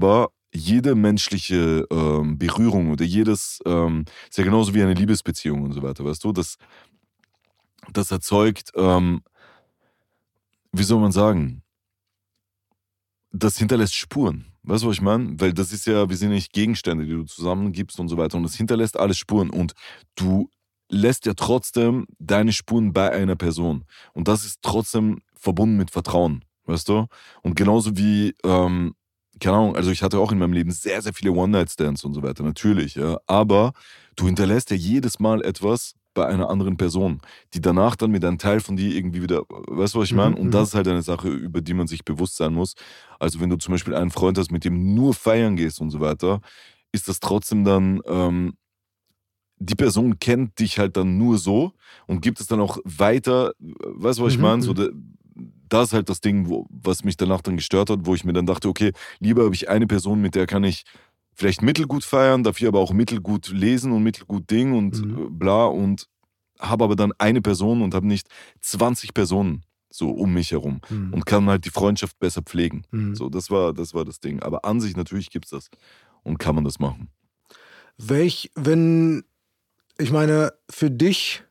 jede menschliche Berührung oder jedes, ist ja genauso wie eine Liebesbeziehung und so weiter, weißt du, das erzeugt, wie soll man sagen, das hinterlässt Spuren. Weißt du, was ich meine? Weil das ist ja, wir sind nicht Gegenstände, die du zusammengibst und so weiter. Und das hinterlässt alles Spuren. Und du lässt ja trotzdem deine Spuren bei einer Person. Und das ist trotzdem verbunden mit Vertrauen. Weißt du? Und genauso wie, keine Ahnung, also ich hatte auch in meinem Leben sehr, sehr viele One-Night-Stands und so weiter. Natürlich, ja. Aber du hinterlässt ja jedes Mal etwas bei einer anderen Person, die danach dann mit einem Teil von dir irgendwie wieder, weißt du, was ich meine? Und das ist halt eine Sache, über die man sich bewusst sein muss. Also wenn du zum Beispiel einen Freund hast, mit dem nur feiern gehst und so weiter, ist das trotzdem dann, die Person kennt dich halt dann nur so und gibt es dann auch weiter, weißt du, was ich meine? So, das ist halt das Ding, was mich danach dann gestört hat, wo ich mir dann dachte, okay, lieber habe ich eine Person, mit der kann ich vielleicht mittelgut feiern, dafür aber auch mittelgut lesen und mittelgut Ding und bla und habe aber dann eine Person und habe nicht 20 Personen so um mich herum und kann halt die Freundschaft besser pflegen. So, das war das Ding. Aber an sich natürlich gibt es das und kann man das machen. Ich meine, für dich,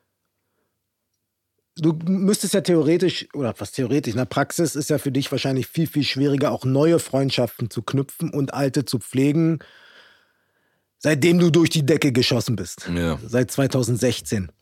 du müsstest ja theoretisch, oder was theoretisch, in der Praxis ist ja für dich wahrscheinlich viel, viel schwieriger, auch neue Freundschaften zu knüpfen und alte zu pflegen, seitdem du durch die Decke geschossen bist. Ja. Seit 2016.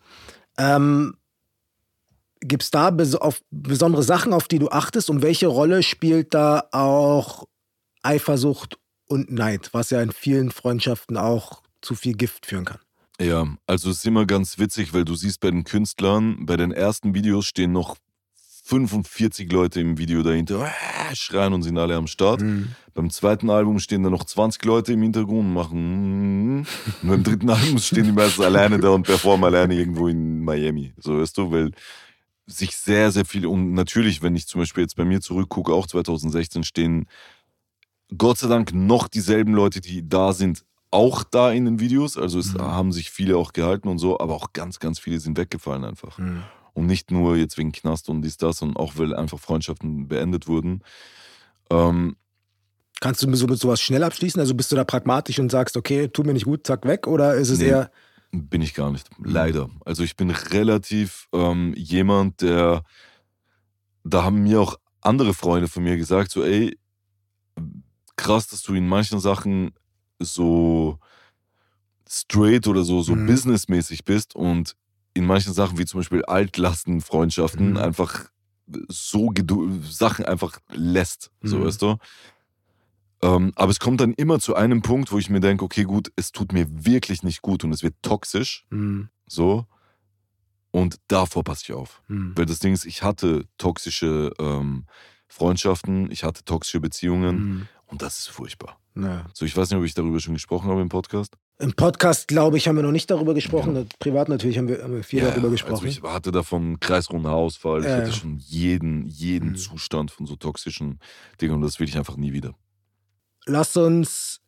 Gibt es da besondere Sachen, auf die du achtest? Und welche Rolle spielt da auch Eifersucht und Neid, was ja in vielen Freundschaften auch zu viel Gift führen kann? Ja, also es ist immer ganz witzig, weil du siehst bei den Künstlern, bei den ersten Videos stehen noch 45 Leute im Video dahinter, schreien und sind alle am Start. Beim zweiten Album stehen dann noch 20 Leute im Hintergrund und machen und beim dritten Album stehen die meistens alleine da und performen alleine irgendwo in Miami. So, weißt du, weil sich sehr, sehr viel, und natürlich, wenn ich zum Beispiel jetzt bei mir zurückgucke, auch 2016 stehen Gott sei Dank noch dieselben Leute, die da sind, auch da in den Videos, also es haben sich viele auch gehalten und so, aber auch ganz, ganz viele sind weggefallen einfach. Und nicht nur jetzt wegen Knast und dies, das, sondern auch, weil einfach Freundschaften beendet wurden. Kannst du mit sowas schnell abschließen? Also bist du da pragmatisch und sagst, okay, tut mir nicht gut, zack, weg? Oder ist es eher... Bin ich gar nicht, leider. Also ich bin relativ jemand, da haben mir auch andere Freunde von mir gesagt, so ey, krass, dass du in manchen Sachen so straight oder so businessmäßig bist und in manchen Sachen wie zum Beispiel Altlastenfreundschaften einfach so Sachen einfach lässt, so weißt du. Aber es kommt dann immer zu einem Punkt, wo ich mir denke, okay gut, es tut mir wirklich nicht gut und es wird toxisch, so, und davor passe ich auf. Weil das Ding ist, ich hatte toxische Freundschaften, ich hatte toxische Beziehungen und das ist furchtbar. Ja. So, ich weiß nicht, ob ich darüber schon gesprochen habe im Podcast. Im Podcast, glaube ich, haben wir noch nicht darüber gesprochen. Ja. Privat natürlich haben wir viel darüber gesprochen. Also ich hatte davon kreisrunder Haarausfall. Ich hatte schon jeden Zustand von so toxischen Dingen und das will ich einfach nie wieder. Lass uns,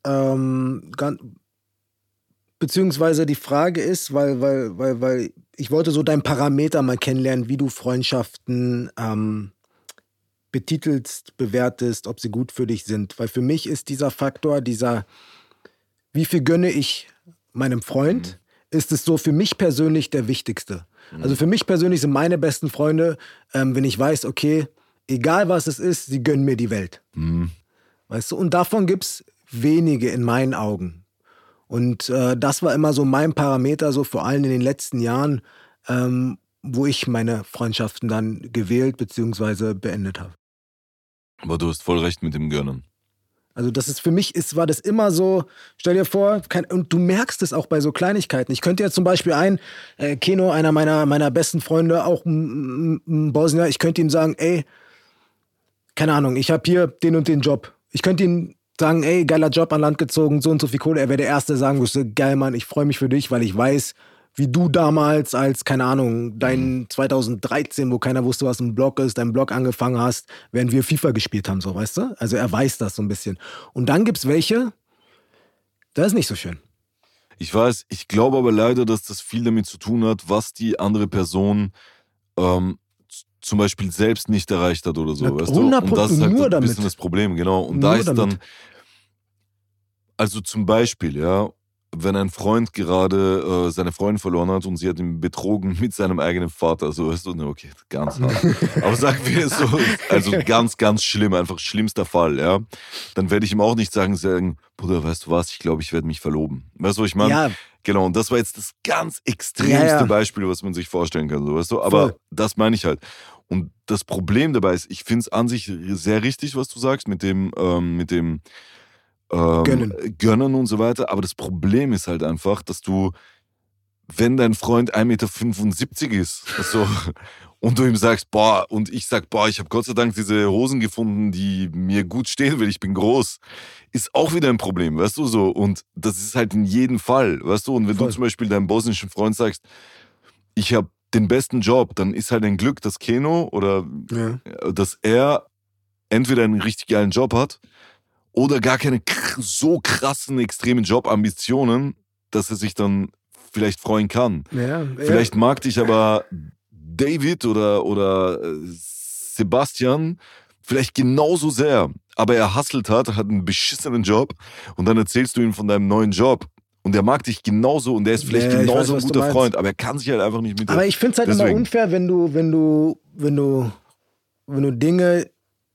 beziehungsweise die Frage ist, weil ich wollte so deinen Parameter mal kennenlernen, wie du Freundschaften betitelst, bewertest, ob sie gut für dich sind. Weil für mich ist dieser Faktor, wie viel gönne ich meinem Freund, ist es so für mich persönlich der wichtigste. Also für mich persönlich sind meine besten Freunde, wenn ich weiß, okay, egal was es ist, sie gönnen mir die Welt. Weißt du, und davon gibt es wenige in meinen Augen. Und das war immer so mein Parameter, so vor allem in den letzten Jahren, wo ich meine Freundschaften dann gewählt bzw. beendet habe. Aber du hast voll recht mit dem Gönnen. Also das ist für mich, war das immer so, stell dir vor, und du merkst es auch bei so Kleinigkeiten. Ich könnte jetzt zum Beispiel Keno, einer meiner besten Freunde, auch ein Bosnier, ich könnte ihm sagen, ey, keine Ahnung, ich habe hier den und den Job. Ich könnte ihm sagen, ey, geiler Job an Land gezogen, so und so viel Kohle. Er wäre der Erste, der sagen müsste, geil, Mann, ich freue mich für dich, weil ich weiß, wie du damals als, keine Ahnung, dein 2013, wo keiner wusste, was ein Blog ist, deinen Blog angefangen hast, während wir FIFA gespielt haben, so, weißt du? Also er weiß das so ein bisschen. Und dann gibt's welche, das ist nicht so schön. Ich weiß, ich glaube aber leider, dass das viel damit zu tun hat, was die andere Person zum Beispiel selbst nicht erreicht hat oder so, weißt du? Und das ist halt ein bisschen das Problem, genau. Und da ist dann, Also zum Beispiel, ja, wenn ein Freund gerade seine Freundin verloren hat und sie hat ihn betrogen mit seinem eigenen Vater, so ist so, ne, okay, ganz hart. Aber sagen wir es so, also ganz, ganz schlimm, einfach schlimmster Fall, ja. Dann werde ich ihm auch nicht sagen, Bruder, weißt du was, ich glaube, ich werde mich verloben. Weißt du, was ich meine? Ja, Genau, und das war jetzt das ganz extremste Ja. Beispiel, was man sich vorstellen kann, so, weißt du? Aber Voll. das meine ich halt. Und das Problem dabei ist, ich finde es an sich sehr richtig, was du sagst, mit dem Gönnen. Gönnen und so weiter. Aber das Problem ist halt einfach, dass du, wenn dein Freund 1,75 Meter ist, so, und du ihm sagst, boah, und ich sag, boah, ich habe Gott sei Dank diese Hosen gefunden, die mir gut stehen, weil ich bin groß, ist auch wieder ein Problem, weißt du, so. Und das ist halt in jedem Fall, weißt du. Und wenn Voll. du zum Beispiel deinem bosnischen Freund sagst, ich habe den besten Job, dann ist halt ein Glück, dass Keno oder Ja. dass er entweder einen richtig geilen Job hat oder gar keine so krassen, extremen Jobambitionen, dass er sich dann vielleicht freuen kann. Ja, Vielleicht mag dich aber David oder Sebastian vielleicht genauso sehr, aber er hustelt hat einen beschissenen Job und dann erzählst du ihm von deinem neuen Job und er mag dich genauso und der ist vielleicht Ja, ich genauso weiß, ein was du guter meinst. Freund, aber er kann sich halt einfach nicht mit dir. Aber ich finde es halt immer Deswegen. unfair, wenn du Dinge,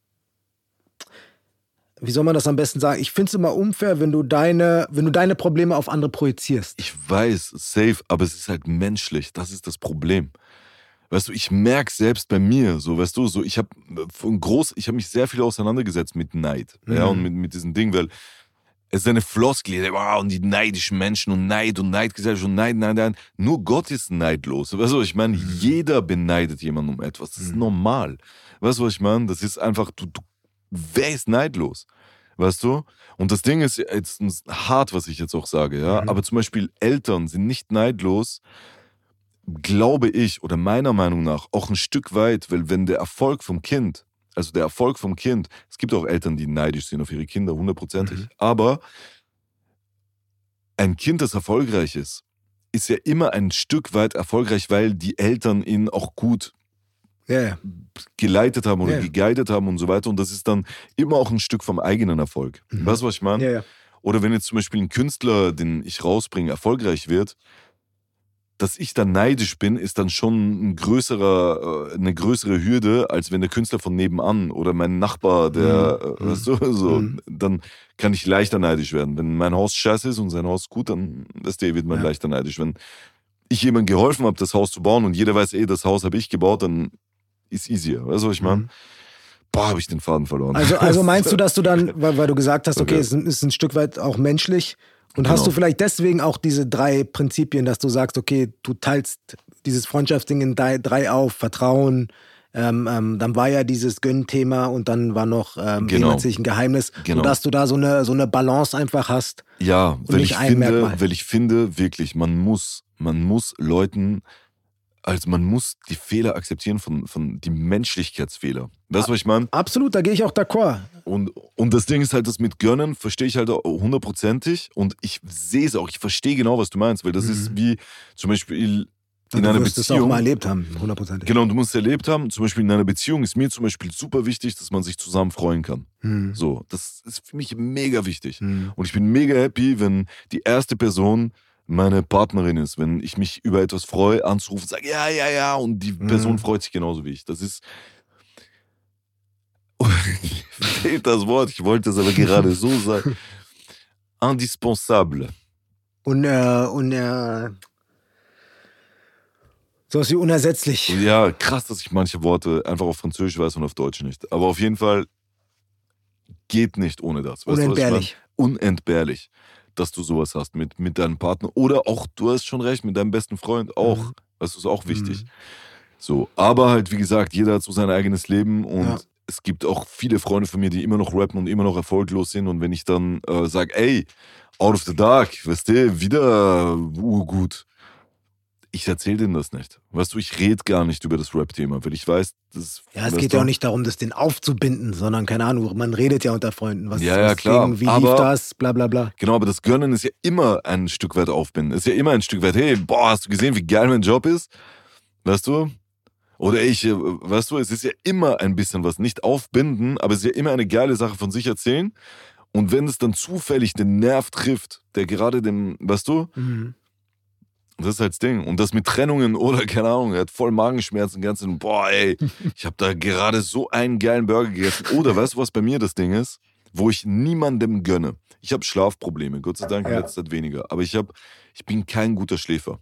wie soll man das am besten sagen? Ich finde es immer unfair, wenn du deine Probleme auf andere projizierst. Ich weiß, safe, aber es ist halt menschlich. Das ist das Problem. Weißt du, ich merke selbst bei mir, so, weißt du, so, ich habe mich sehr viel auseinandergesetzt mit Neid, ja, und mit diesem Ding, weil es ist eine Floskel, wow, und die neidischen Menschen und Neidgesellschaft und Neid. Nur Gott ist neidlos. Weißt du, ich meine, jeder beneidet jemanden um etwas. Das ist normal. Weißt du, was ich meine? Das ist einfach, wer ist neidlos? Weißt du? Und das Ding ist jetzt hart, was ich jetzt auch sage, ja. Aber zum Beispiel Eltern sind nicht neidlos, glaube ich, oder meiner Meinung nach, auch ein Stück weit, weil wenn der Erfolg vom Kind, es gibt auch Eltern, die neidisch sind auf ihre Kinder, 100%, aber ein Kind, das erfolgreich ist ja immer ein Stück weit erfolgreich, weil die Eltern ihn auch gut Ja. geleitet haben oder Ja. geguidet haben und so weiter. Und das ist dann immer auch ein Stück vom eigenen Erfolg. Weißt du, was ich meine? Ja. Oder wenn jetzt zum Beispiel ein Künstler, den ich rausbringe, erfolgreich wird, dass ich dann neidisch bin, ist dann schon eine größere Hürde, als wenn der Künstler von nebenan oder mein Nachbar, weißt du, so, dann kann ich leichter neidisch werden. Wenn mein Haus scheiße ist und sein Haus gut, dann wird man leichter neidisch. Wenn ich jemandem geholfen habe, das Haus zu bauen und jeder weiß, das Haus habe ich gebaut, dann ist easier. Weißt du, was ich meine? Boah, habe ich den Faden verloren. Also meinst du, dass du dann, weil du gesagt hast, okay, es ist ein Stück weit auch menschlich, und hast du vielleicht deswegen auch diese 3 Prinzipien, dass du sagst, okay, du teilst dieses Freundschaftsding in 3 auf, Vertrauen, dann war ja dieses Gönnen-Thema und dann war noch jemand sich ein Geheimnis, sodass du da so eine Balance einfach hast. Ja, weil ich finde wirklich, man muss Leuten, also man muss die Fehler akzeptieren von die Menschlichkeitsfehler. Weißt du, was ich meine? Absolut, da gehe ich auch d'accord. Und das Ding ist halt, das mit Gönnen verstehe ich halt auch 100%ig und ich sehe es auch, ich verstehe genau, was du meinst, weil das ist wie zum Beispiel in einer Beziehung. Das auch mal erlebt haben, 100%. Genau, und du musst es erlebt haben, zum Beispiel in einer Beziehung ist mir zum Beispiel super wichtig, dass man sich zusammen freuen kann. So, das ist für mich mega wichtig. Und ich bin mega happy, wenn die erste Person meine Partnerin ist, wenn ich mich über etwas freue, anzurufen und sage, ja, und die Person freut sich genauso wie ich. Das ist, fehlt das Wort, ich wollte es aber gerade so sagen, indispensable. Sowas wie unersetzlich. Ja, krass, dass ich manche Worte einfach auf Französisch weiß und auf Deutsch nicht. Aber auf jeden Fall geht nicht ohne das. Weißt Unentbehrlich. Du, unentbehrlich, dass du sowas hast mit deinem Partner. Oder auch, du hast schon recht, mit deinem besten Freund auch. Das ist auch wichtig. So, aber halt, wie gesagt, jeder hat so sein eigenes Leben und es gibt auch viele Freunde von mir, die immer noch rappen und immer noch erfolglos sind. Und wenn ich dann sage, ey, out of the dark, weißt du, wieder gut. Ich erzähle denen das nicht. Weißt du, ich rede gar nicht über das Rap-Thema, weil ich weiß, das... Ja, es geht ja auch nicht darum, das den aufzubinden, sondern, keine Ahnung, man redet ja unter Freunden. Was klar. Wie lief das, bla bla bla. Genau, aber das Gönnen ist ja immer ein Stück weit aufbinden. Ist ja immer ein Stück weit, hey, boah, hast du gesehen, wie geil mein Job ist? Weißt du? Oder weißt du, es ist ja immer ein bisschen was. Nicht aufbinden, aber es ist ja immer eine geile Sache von sich erzählen. Und wenn es dann zufällig den Nerv trifft, der gerade weißt du, das ist halt das Ding. Und das mit Trennungen oder, keine Ahnung, er hat voll Magenschmerzen, ganz boah, ey, ich habe da gerade so einen geilen Burger gegessen. Oder weißt du, was bei mir das Ding ist? Wo ich niemandem gönne. Ich habe Schlafprobleme, Gott sei Dank in letzter Zeit weniger. Aber ich bin kein guter Schläfer.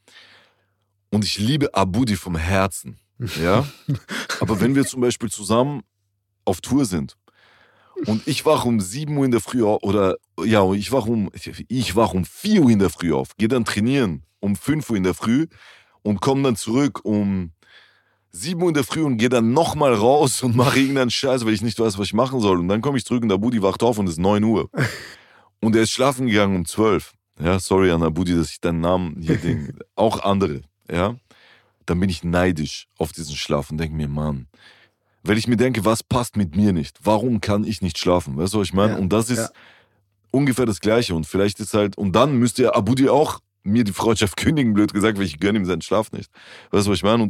Und ich liebe Abudi vom Herzen. Ja? Aber wenn wir zum Beispiel zusammen auf Tour sind und ich wache um 7 Uhr in der Früh auf, ich wach um 4 Uhr in der Früh auf, gehe dann trainieren um 5 Uhr in der Früh und komme dann zurück um 7 Uhr in der Früh und gehe dann nochmal raus und mache irgendeinen Scheiß, weil ich nicht weiß, was ich machen soll. Und dann komme ich zurück und Abudi wacht auf und es ist 9 Uhr. Und er ist schlafen gegangen um 12. Ja, sorry an Abudi, dass ich deinen Namen hier denke. Auch andere, ja. Dann bin ich neidisch auf diesen Schlaf und denke mir, Mann, weil ich mir denke, was passt mit mir nicht? Warum kann ich nicht schlafen? Weißt du, was ich meine? Und das ist ungefähr das Gleiche. Und vielleicht ist halt, und dann müsste Abudi auch mir die Freundschaft kündigen, blöd gesagt, weil ich gönne ihm seinen Schlaf nicht. Weißt du, was ich meine? Und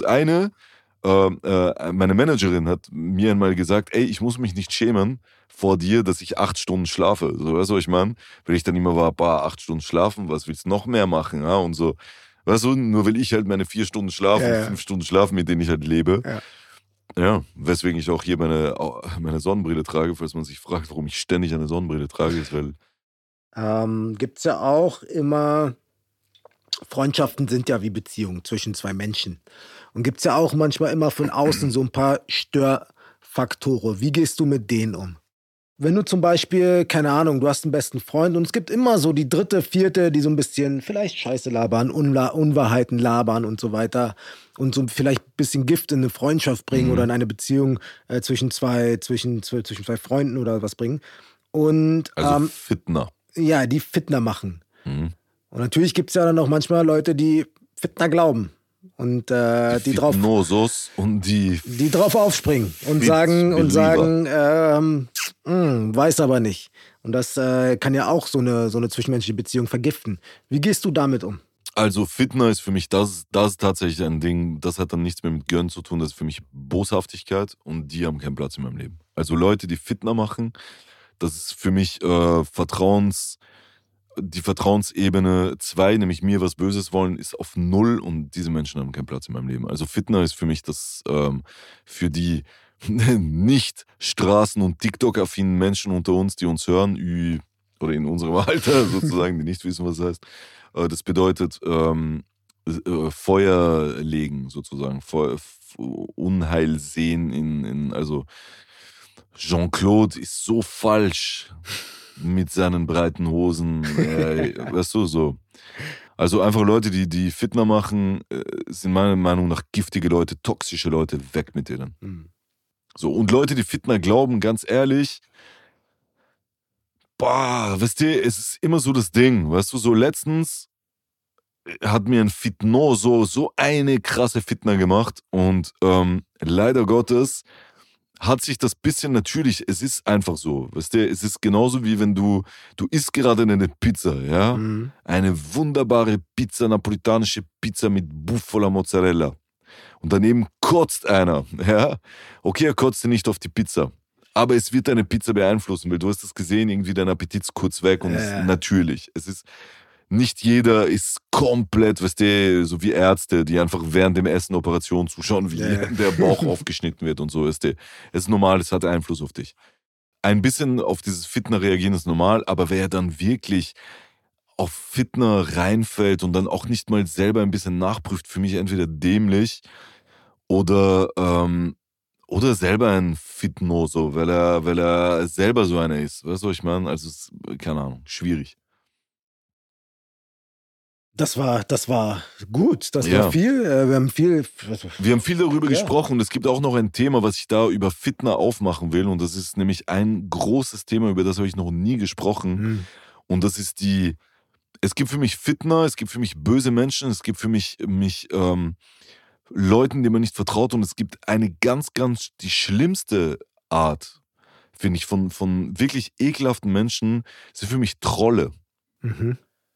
meine Managerin hat mir einmal gesagt, ey, ich muss mich nicht schämen vor dir, dass ich 8 Stunden schlafe. So, weißt du, was ich meine? Weil ich dann immer war, 8 Stunden schlafen, was willst du noch mehr machen? Ja? Und so, weißt du, nur weil ich halt meine 4 Stunden schlafe, 5 Stunden schlafe, mit denen ich halt lebe. Ja, weswegen ich auch hier meine Sonnenbrille trage, falls man sich fragt, warum ich ständig eine Sonnenbrille trage, ist, weil... Gibt es ja auch immer, Freundschaften sind ja wie Beziehungen zwischen zwei Menschen. Und gibt es ja auch manchmal immer von außen so ein paar Störfaktoren. Wie gehst du mit denen um? Wenn du zum Beispiel, keine Ahnung, du hast einen besten Freund und es gibt immer so die dritte, vierte, die so ein bisschen vielleicht Scheiße labern, Unwahrheiten labern und so weiter und so vielleicht ein bisschen Gift in eine Freundschaft bringen oder in eine Beziehung zwischen zwei Freunden oder was bringen. Und, also Fitner. Ja, die Fitner machen. Und natürlich gibt es ja dann auch manchmal Leute, die Fitner glauben. Und die drauf und die drauf aufspringen und sagen, weiß aber nicht. Und das kann ja auch so eine zwischenmenschliche Beziehung vergiften. Wie gehst du damit um? Also Fitner ist für mich, das ist tatsächlich ein Ding, das hat dann nichts mehr mit Gönnen zu tun, das ist für mich Boshaftigkeit und die haben keinen Platz in meinem Leben. Also Leute, die Fitner machen, das ist für mich die Vertrauensebene 2, nämlich mir was Böses wollen, ist auf 0 und diese Menschen haben keinen Platz in meinem Leben. Also Fitner ist für mich das für die nicht straßen- und TikTok-affinen Menschen unter uns, die uns hören, oder in unserem Alter sozusagen, die nicht wissen, was das heißt. Das bedeutet Feuer legen sozusagen, Unheil sehen also Jean-Claude ist so falsch mit seinen breiten Hosen, weißt du, so. Also einfach Leute, die Fitner machen, sind meiner Meinung nach giftige Leute, toxische Leute, weg mit denen. So, und Leute, die Fitner glauben, ganz ehrlich, weißt du, es ist immer so das Ding, weißt du, so letztens hat mir ein Fitner so eine krasse Fitner gemacht und leider Gottes hat sich das bisschen natürlich, es ist einfach so, weißt du, es ist genauso wie wenn du isst gerade eine Pizza, ja, eine wunderbare Pizza, napolitanische Pizza mit Bufala Mozzarella und daneben kotzt einer, ja, okay, er kotzt nicht auf die Pizza, aber es wird deine Pizza beeinflussen, weil du hast das gesehen, irgendwie dein Appetit ist kurz weg und es ist natürlich, es ist, nicht jeder ist komplett, weißt du, so wie Ärzte, die einfach während dem Essen Operationen zuschauen, wie der Bauch aufgeschnitten wird und so, weißt du. Es ist normal, es hat Einfluss auf dich. Ein bisschen auf dieses Fitner reagieren ist normal, aber wer dann wirklich auf Fitner reinfällt und dann auch nicht mal selber ein bisschen nachprüft, für mich entweder dämlich oder selber ein Fitner, so, weil er selber so einer ist. Weißt du, was ich meine? Also, keine Ahnung, schwierig. Das war gut, das war viel. Wir haben viel darüber gesprochen und es gibt auch noch ein Thema, was ich da über Fitner aufmachen will und das ist nämlich ein großes Thema, über das habe ich noch nie gesprochen und das ist es gibt für mich Fitner, es gibt für mich böse Menschen, es gibt für mich Leuten, denen man nicht vertraut und es gibt eine ganz, ganz, die schlimmste Art, finde ich, von wirklich ekelhaften Menschen, sind für mich Trolle.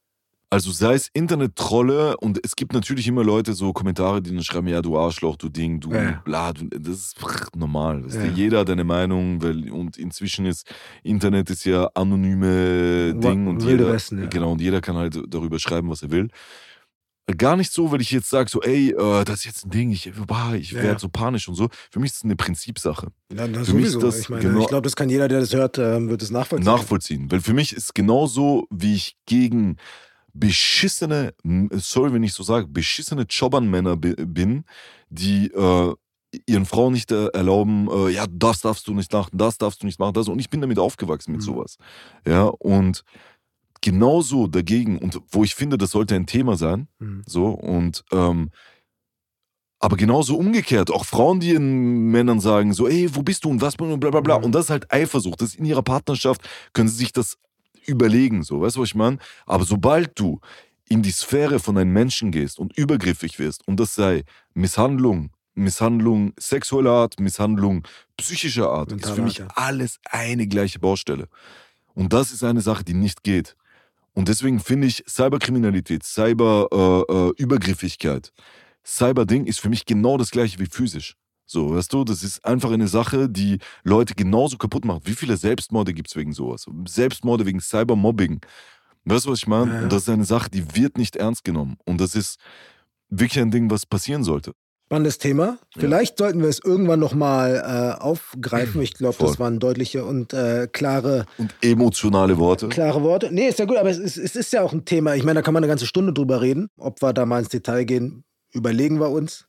Also sei es Internet-Trolle und es gibt natürlich immer Leute, so Kommentare, die dann schreiben, ja, du Arschloch, du Ding, du Ja. bla, das ist normal. Weißt du? Ja. Jeder hat eine Meinung, und inzwischen Internet ist ja anonyme Ding und Wilde jeder, Westen, ja. genau, und jeder kann halt darüber schreiben, was er will. Gar nicht so, weil ich jetzt sage, so, ey, das ist jetzt ein Ding, ich Ja. werde so panisch und so. Für mich ist es eine Prinzipsache. Ja, das Für mich ist sowieso. das Ich meine, genau- ich glaube, das kann jeder, der das hört, wird es nachvollziehen. Weil für mich ist genauso, wie ich gegen beschissene, sorry, wenn ich so sage, beschissene Jobbern-Männer bin, die ihren Frauen nicht erlauben, ja, das darfst du nicht machen, das darfst du nicht machen, das. Und ich bin damit aufgewachsen mit sowas. Ja, und genauso dagegen, und wo ich finde, das sollte ein Thema sein, so, und aber genauso umgekehrt, auch Frauen, die ihren Männern sagen, so, ey, wo bist du und was, bla bla bla. Und das ist halt Eifersucht. Das ist in ihrer Partnerschaft, können sie sich das überlegen, so, weißt du, was ich meine? Aber sobald du in die Sphäre von einem Menschen gehst und übergriffig wirst, und das sei Misshandlung sexueller Art, Misshandlung psychischer Art, ist Mentaler für mich Art, alles eine gleiche Baustelle. Und das ist eine Sache, die nicht geht. Und deswegen finde ich Cyberkriminalität, Cyberübergriffigkeit, Cyberding ist für mich genau das gleiche wie physisch. So, weißt du, das ist einfach eine Sache, die Leute genauso kaputt macht. Wie viele Selbstmorde gibt es wegen sowas? Selbstmorde wegen Cybermobbing. Weißt du, was ich meine? Ja. Und das ist eine Sache, die wird nicht ernst genommen. Und das ist wirklich ein Ding, was passieren sollte. Spannendes Thema. Vielleicht sollten wir es irgendwann nochmal aufgreifen. Ich glaube, Voll. das waren deutliche und klare Und emotionale Worte. Worte. Nee, ist ja gut, aber es ist ja auch ein Thema. Ich meine, da kann man eine ganze Stunde drüber reden. Ob wir da mal ins Detail gehen, überlegen wir uns.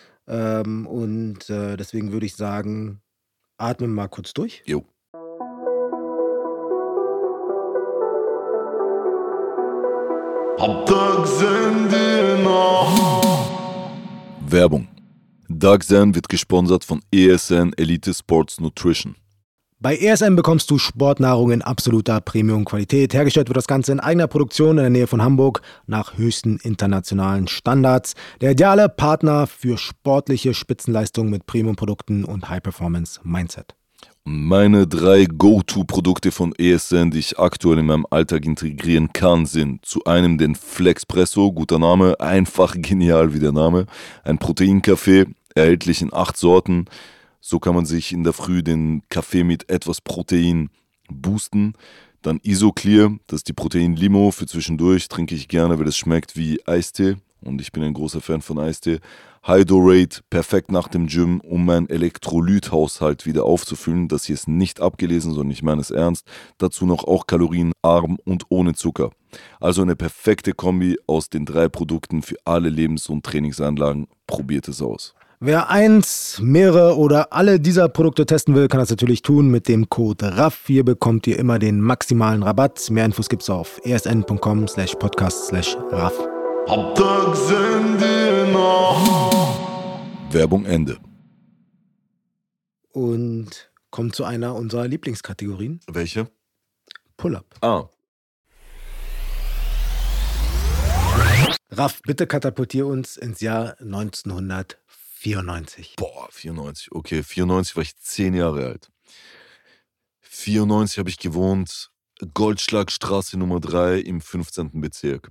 Deswegen würde ich sagen, atmen mal kurz durch. Jo. Hab Tag Sende nach. Werbung. Dagsen wird gesponsert von ESN Elite Sports Nutrition. Bei ESN bekommst du Sportnahrung in absoluter Premium-Qualität. Hergestellt wird das Ganze in eigener Produktion in der Nähe von Hamburg nach höchsten internationalen Standards. Der ideale Partner für sportliche Spitzenleistungen mit Premium-Produkten und High-Performance-Mindset. Meine 3 Go-To-Produkte von ESN, die ich aktuell in meinem Alltag integrieren kann, sind zu einem den Flexpresso, guter Name, einfach genial wie der Name, ein Proteinkaffee, erhältlich in 8 Sorten. So kann man sich in der Früh den Kaffee mit etwas Protein boosten. Dann Isoclear, das ist die Protein-Limo für zwischendurch, trinke ich gerne, weil es schmeckt wie Eistee und ich bin ein großer Fan von Eistee. Hydorate, perfekt nach dem Gym, um meinen Elektrolythaushalt wieder aufzufüllen. Das hier ist nicht abgelesen, sondern ich meine es ernst. Dazu noch auch kalorienarm und ohne Zucker. Also eine perfekte Kombi aus den 3 Produkten für alle Lebens- und Trainingsanlagen. Probiert es aus. Wer eins, mehrere oder alle dieser Produkte testen will, kann das natürlich tun mit dem Code RAF. Hier bekommt ihr immer den maximalen Rabatt. Mehr Infos gibt's auf esn.com/podcast/RAF. Hab Tag Sende nach. Werbung Ende. Und kommt zu einer unserer Lieblingskategorien. Welche? Pull-Up. Ah, Raff, bitte katapultier uns ins Jahr 1994. boah, 94. Okay, 94 war ich 10 Jahre alt. 94 habe ich gewohnt, Goldschlagstraße Nummer 3 im 15. Bezirk.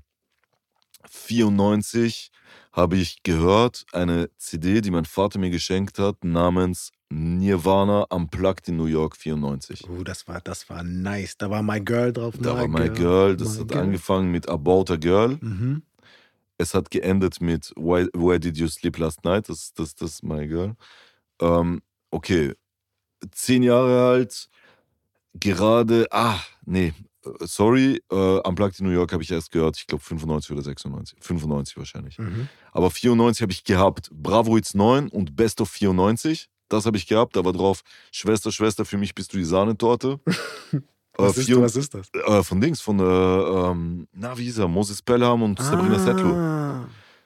94 habe ich gehört, eine CD, die mein Vater mir geschenkt hat, namens Nirvana Unplugged in New York 94. Das war nice. Da war My Girl drauf. Da war My Girl, das hat angefangen mit About a Girl. Mhm. Es hat geendet mit Where Did You Sleep Last Night? Das ist My Girl. Okay, 10 Jahre alt, gerade, Unplugged in New York habe ich erst gehört, ich glaube 95 oder 96, 95 wahrscheinlich. Mhm. Aber 94 habe ich gehabt, Bravo Hits 9 und Best of 94, das habe ich gehabt, da war drauf, Schwester, Schwester, für mich bist du die Sahnetorte. Was ist das? Von wie hieß er, Moses Pelham und Sabrina Settler.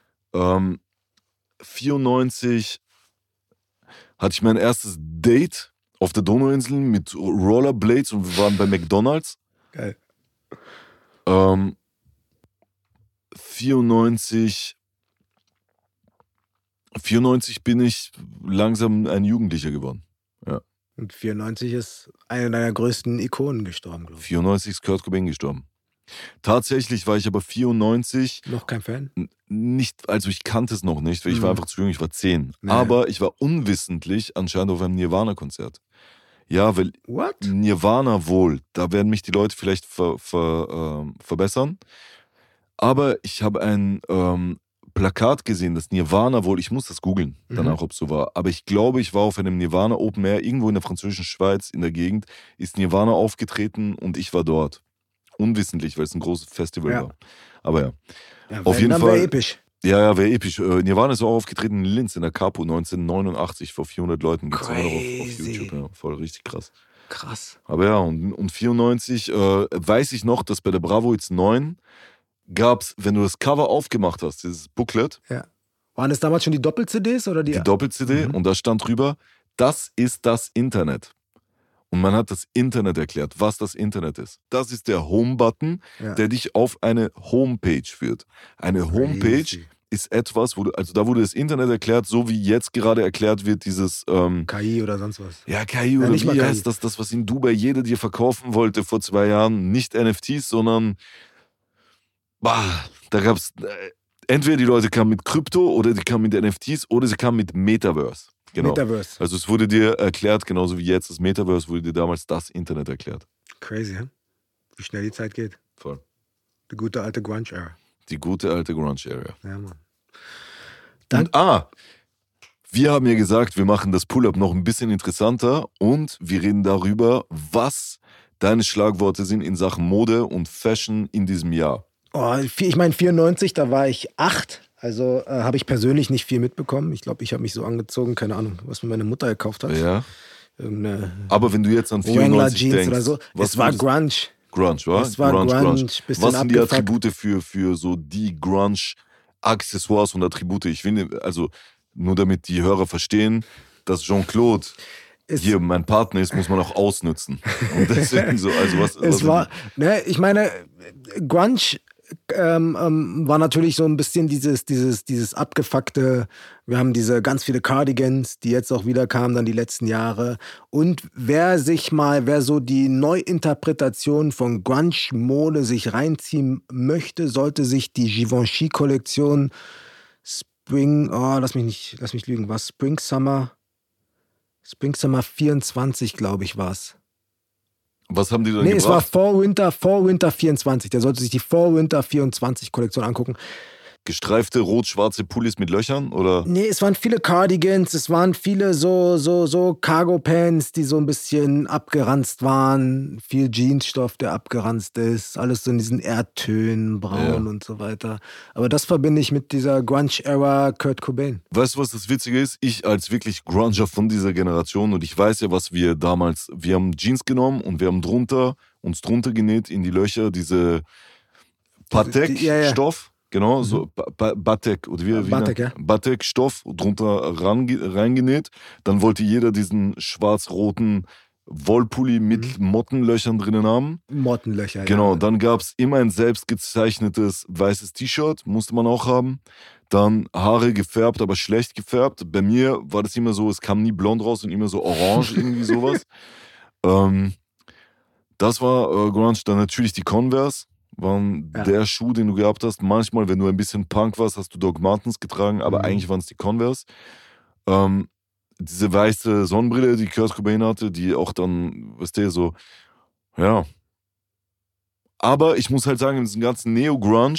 94 hatte ich mein erstes Date auf der Donauinsel mit Rollerblades und wir waren bei McDonald's. Geil. 94 bin ich langsam ein Jugendlicher geworden. Ja. Und 94 ist eine deiner größten Ikonen gestorben, glaube ich. 94 ist Kurt Cobain gestorben. Tatsächlich war ich aber 94 Noch kein Fan? nicht, also ich kannte es noch nicht, weil ich war einfach zu jung, ich war 10. Naja. Aber ich war unwissentlich anscheinend auf einem Nirvana-Konzert. Ja, weil What? Nirvana wohl, da werden mich die Leute vielleicht verbessern. Aber ich habe ein Plakat gesehen, das Nirvana wohl, ich muss das googeln, danach, ob es so war. Aber ich glaube, ich war auf einem Nirvana Open Air, irgendwo in der französischen Schweiz, in der Gegend, ist Nirvana aufgetreten und ich war dort. Unwissentlich, weil es ein großes Festival Ja. war. Aber ja. Ja, Auf wenn, jeden dann Fall. wäre episch. Ja, wäre episch. Nirvana ist auch aufgetreten in Linz in der Capo 1989 vor 400 Leuten. Gibt's immer noch auf Crazy. YouTube. Ja, voll richtig krass. Krass. Aber ja, und 94 weiß ich noch, dass bei der Bravo Hits 9 gab's, wenn du das Cover aufgemacht hast, dieses Booklet, Ja. Waren das damals schon die Doppel-CDs oder die? die Doppel-CD, und da stand drüber, das ist das Internet. Und man hat das Internet erklärt, was das Internet ist. Das ist der Home-Button, Ja. der dich auf eine Homepage führt. Eine Homepage Crazy. ist etwas, also da wurde das Internet erklärt, so wie jetzt gerade erklärt wird, dieses KI oder sonst was. ja, KI oder nicht mal wie KI. heißt das, was in Dubai jeder dir verkaufen wollte vor 2 Jahren, nicht NFTs, sondern da gab es entweder die Leute kamen mit Krypto oder die kamen mit NFTs oder sie kamen mit Metaverse. Genau. Metaverse. Also es wurde dir erklärt, genauso wie jetzt das Metaverse, wurde dir damals das Internet erklärt. Crazy, hä? Wie schnell die Zeit geht. Voll. Die gute alte Grunge-Era. Die gute alte Grunge-Area. Ja, Mann. Und wir haben ja gesagt, wir machen das Pull-Up noch ein bisschen interessanter und wir reden darüber, was deine Schlagworte sind in Sachen Mode und Fashion in diesem Jahr. Oh, ich meine, 94, da war ich 8. Also habe ich persönlich nicht viel mitbekommen. Ich glaube, ich habe mich so angezogen, keine Ahnung, was mir meine Mutter gekauft hat. Ja. Irgendeine Aber wenn du jetzt an Wrangler 94 Jeans denkst, oder so. was Es war würdest- Grunge. Grunge, wa? Es war Grunge, bisschen Was sind die abgefuckt. Attribute für so die Grunge-Accessoires und Attribute? Ich finde, also nur damit die Hörer verstehen, dass Jean-Claude hier mein Partner ist, muss man auch ausnützen. Und deswegen so, also Es war, ne, ich meine, Grunge war natürlich so ein bisschen dieses abgefuckte, wir haben diese ganz viele Cardigans, die jetzt auch wieder kamen, dann die letzten Jahre. Und wer so die Neuinterpretation von Grunge-Mode sich reinziehen möchte, sollte sich die Givenchy-Kollektion Spring, lass mich lügen, was? Spring Summer 24, glaube ich, war es. Was haben die dann Nee, es war gebracht? Fall Winter 24. Der sollte sich die Fall Winter 24 Kollektion angucken. Gestreifte rot-schwarze Pullis mit Löchern? Oder? Nee, es waren viele Cardigans, es waren viele so Cargo-Pants, die so ein bisschen abgeranzt waren. Viel Jeansstoff, der abgeranzt ist. Alles so in diesen Erdtönen, braun und so weiter. Aber das verbinde ich mit dieser Grunge-Era Kurt Cobain. Weißt du, was das Witzige ist? Ich als wirklich Grunger von dieser Generation, und ich weiß ja, was wir damals, wir haben Jeans genommen und wir haben uns drunter genäht in die Löcher, diese Patek-Stoff. Genau, so Batek oder wie Batek, ja. Batek-Stoff drunter reingenäht. Dann wollte jeder diesen schwarz-roten Wollpulli mit Mottenlöchern drinnen haben. Mottenlöcher, Genau, ja. dann gab es immer ein selbst gezeichnetes weißes T-Shirt, musste man auch haben. Dann Haare gefärbt, aber schlecht gefärbt. Bei mir war das immer so, es kam nie blond raus und immer so orange, irgendwie sowas. Das war Grunge. Dann natürlich die Converse. Waren der Schuh, den du gehabt hast. Manchmal, wenn du ein bisschen Punk warst, hast du Doc Martens getragen, aber eigentlich waren es die Converse. Diese weiße Sonnenbrille, die Kurt Cobain hatte, die auch dann, weißt du, so, ja. Aber ich muss halt sagen, in diesem ganzen Neo-Grunge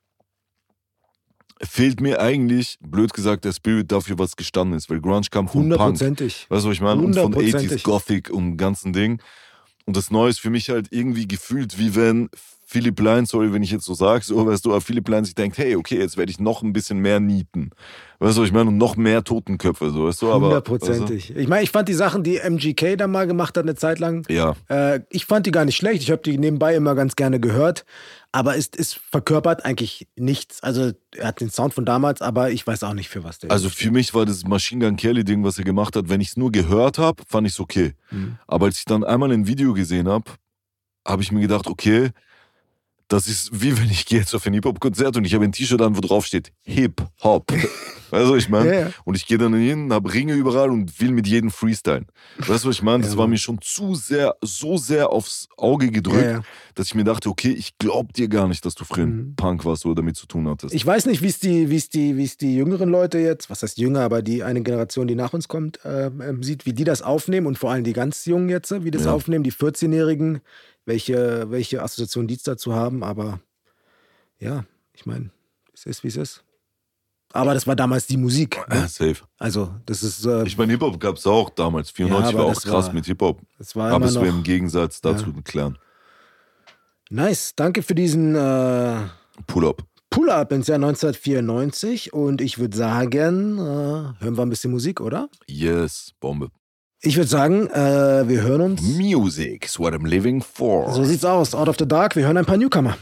fehlt mir eigentlich, blöd gesagt, der Spirit dafür, was gestanden ist. Weil Grunge kam von Punk. Hundertprozentig. Weißt du, was ich meine? Und von 80s Hundertprozentig. Gothic und ganzen Ding. Und das Neue ist für mich halt irgendwie gefühlt, wie wenn Philipp Plein, sorry, wenn ich jetzt so sage, so, weißt du, aber Philipp Plein sich denkt, hey, okay, jetzt werde ich noch ein bisschen mehr nieten. Weißt du, was ich meine? Und noch mehr Totenköpfe, so, weißt du, aber. Hundertprozentig. Ich meine, ich fand die Sachen, die MGK da mal gemacht hat, eine Zeit lang, Ja. ich fand die gar nicht schlecht. Ich habe die nebenbei immer ganz gerne gehört. Aber es verkörpert eigentlich nichts. Also, er hat den Sound von damals, aber ich weiß auch nicht, für was der Also ist. für mich war das Machine Gun Kelly-Ding, was er gemacht hat, wenn ich es nur gehört habe, fand ich es okay. Aber als ich dann einmal ein Video gesehen habe, habe ich mir gedacht, okay, Das ist wie wenn ich gehe jetzt auf ein Hip-Hop-Konzert und ich habe ein T-Shirt an, wo drauf steht Hip-Hop. Weißt du, was ich meine? Ja. Und ich gehe dann hin, habe Ringe überall und will mit jedem freestylen. Weißt du, was ich meine? Das Ja, war Mann. mir schon so sehr aufs Auge gedrückt, Ja. dass ich mir dachte, okay, ich glaub dir gar nicht, dass du früher ein Punk warst oder damit zu tun hattest. Ich weiß nicht, wie es die jüngeren Leute jetzt, was heißt jünger, aber die eine Generation, die nach uns kommt, sieht, wie die das aufnehmen und vor allem die ganz Jungen jetzt, wie das aufnehmen, die 14-Jährigen, welche Assoziation die dazu haben, aber ja, ich meine, es ist, wie es ist. Aber das war damals die Musik. Ne? Safe. Also, das ist. Ich meine, Hip-Hop gab es auch damals. 94 Ja, war aber auch das krass war- mit Hip-Hop. das war Aber immer es wäre noch. im Gegensatz dazu klären. Nice, danke für diesen Pull-up. Pull-Up ins Jahr 1994 und ich würde sagen, hören wir ein bisschen Musik, oder? Yes, Bombe. Ich würde sagen, wir hören uns. Music is what I'm living for. So sieht's aus. Out of the Dark. Wir hören ein paar Newcomer.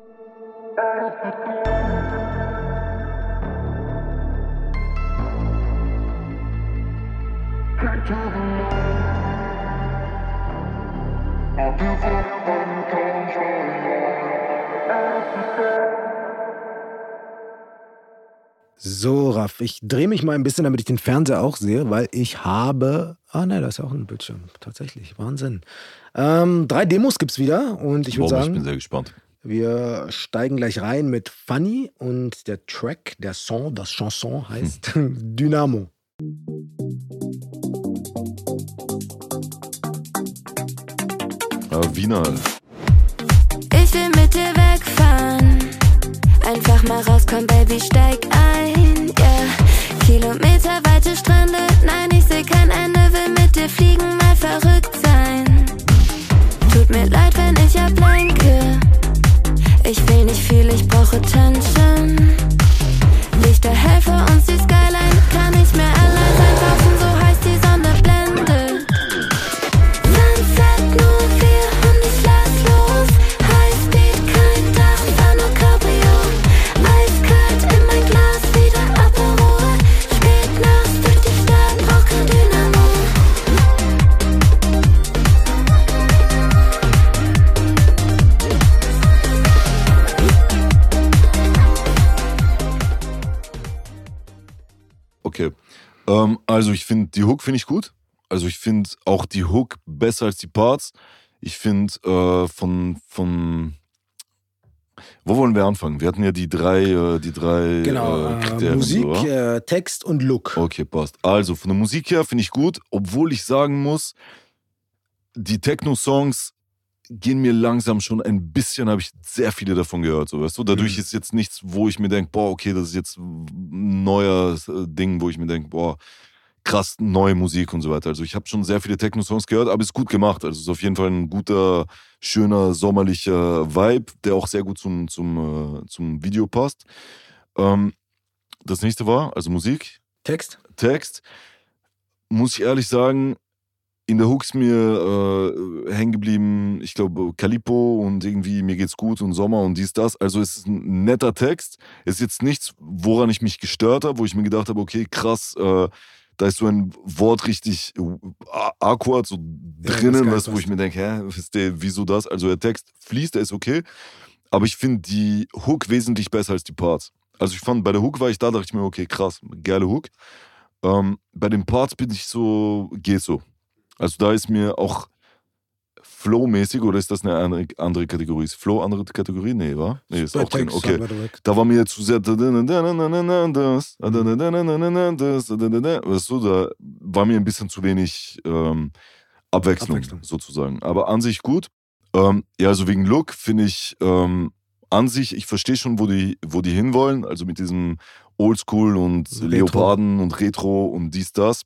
So, Raff, ich drehe mich mal ein bisschen, damit ich den Fernseher auch sehe, weil ich habe. Ah, ne, da ist ja auch ein Bildschirm. Tatsächlich. Wahnsinn. 3 Demos gibt's wieder und ich würde Bombe, ich sagen. bin sehr gespannt. Wir steigen gleich rein mit Funny und der Track, der Song, das Chanson heißt Dynamo. Wiener. Ich will mit dir wegfahren. Einfach mal rauskommen, Baby, steig ein. Yeah. Kilometerweite Strände, nein, ich seh kein Ende. Will mit dir fliegen, mal verrückt sein. Tut mir leid, wenn ich ablenke. Ich will nicht viel, ich brauche Attention. Lichter hell für uns, die Skyline kann nicht mehr allein sein. Draußen so heiß, die Sonne blendet. Sunset, nur wir und ich lass los. Highspeed, kein Dach, war nur Cabrio. Eiskalt in mein Glas, wieder Aperol. Spät nachts durch die Stadt, brauch kein Dynamo. Okay. Also ich finde, die Hook finde ich gut. Also ich finde auch die Hook besser als die Parts. Ich finde wo wollen wir anfangen? Wir hatten ja die drei Genau, Kriterien, Musik, so, oder? Text und Look. Okay, passt. Also von der Musik her finde ich gut, obwohl ich sagen muss, die Techno-Songs gehen mir langsam schon ein bisschen, habe ich sehr viele davon gehört, so, weißt du? Dadurch ist jetzt nichts, wo ich mir denke, boah, okay, das ist jetzt ein neues Ding, wo ich mir denke, boah, krass, neue Musik und so weiter. Also ich habe schon sehr viele Techno-Songs gehört, aber es ist gut gemacht. Also es ist auf jeden Fall ein guter, schöner, sommerlicher Vibe, der auch sehr gut zum Video passt. Das nächste war, also Musik, Text? Text, muss ich ehrlich sagen, in der Hook ist mir hängen geblieben, ich glaube, Calippo und irgendwie mir geht's gut und Sommer und dies, das. Also es ist ein netter Text. Es ist jetzt nichts, woran ich mich gestört habe, wo ich mir gedacht habe, okay, krass, da ist so ein Wort richtig awkward so drinnen, geil was, wo ich mir denke, wieso das? Also der Text fließt, der ist okay. Aber ich finde die Hook wesentlich besser als die Parts. Also ich fand, bei der Hook war ich da, dachte ich mir, okay, krass, geile Hook. Bei den Parts bin ich so, geht so. Also da ist mir auch Flow-mäßig, oder ist das eine andere Kategorie? Ist Flow andere Kategorie? Nee, wa? Nee, ist auch drin. Okay. Da war mir zu sehr weißt du, da war mir ein bisschen zu wenig Abwechslung sozusagen. Aber an sich gut. Ja, also wegen Look finde ich an sich, ich verstehe schon, wo die hinwollen. Also mit diesem Oldschool und Retro. Leoparden und Retro und dies, das.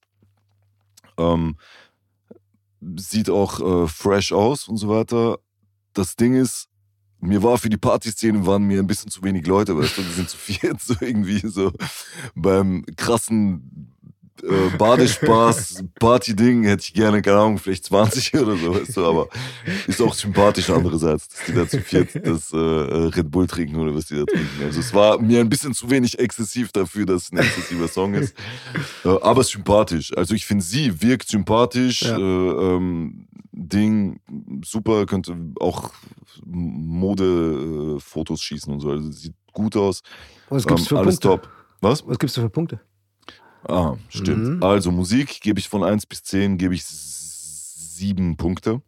Sieht auch fresh aus und so weiter. Das Ding ist, mir war für die Partyszene waren mir ein bisschen zu wenig Leute, weißt du, wir sind zu viert, so irgendwie so beim krassen Badespaß, Party-Ding hätte ich gerne, keine Ahnung, vielleicht 20 oder so, weißt du, aber ist auch sympathisch andererseits, dass die da zu viert das Red Bull trinken oder was die da trinken. Also es war mir ein bisschen zu wenig exzessiv dafür, dass es ein exzessiver Song ist, aber sympathisch. Also ich finde, sie wirkt sympathisch, Ja. Ding, super, könnte auch Mode-Fotos schießen und so. Also sieht gut aus. Was gibt's für alles Punkte? top. Was? Was gibst du für Punkte? Ah, stimmt. Also Musik gebe ich von 1 bis 10, gebe ich 7 Punkte.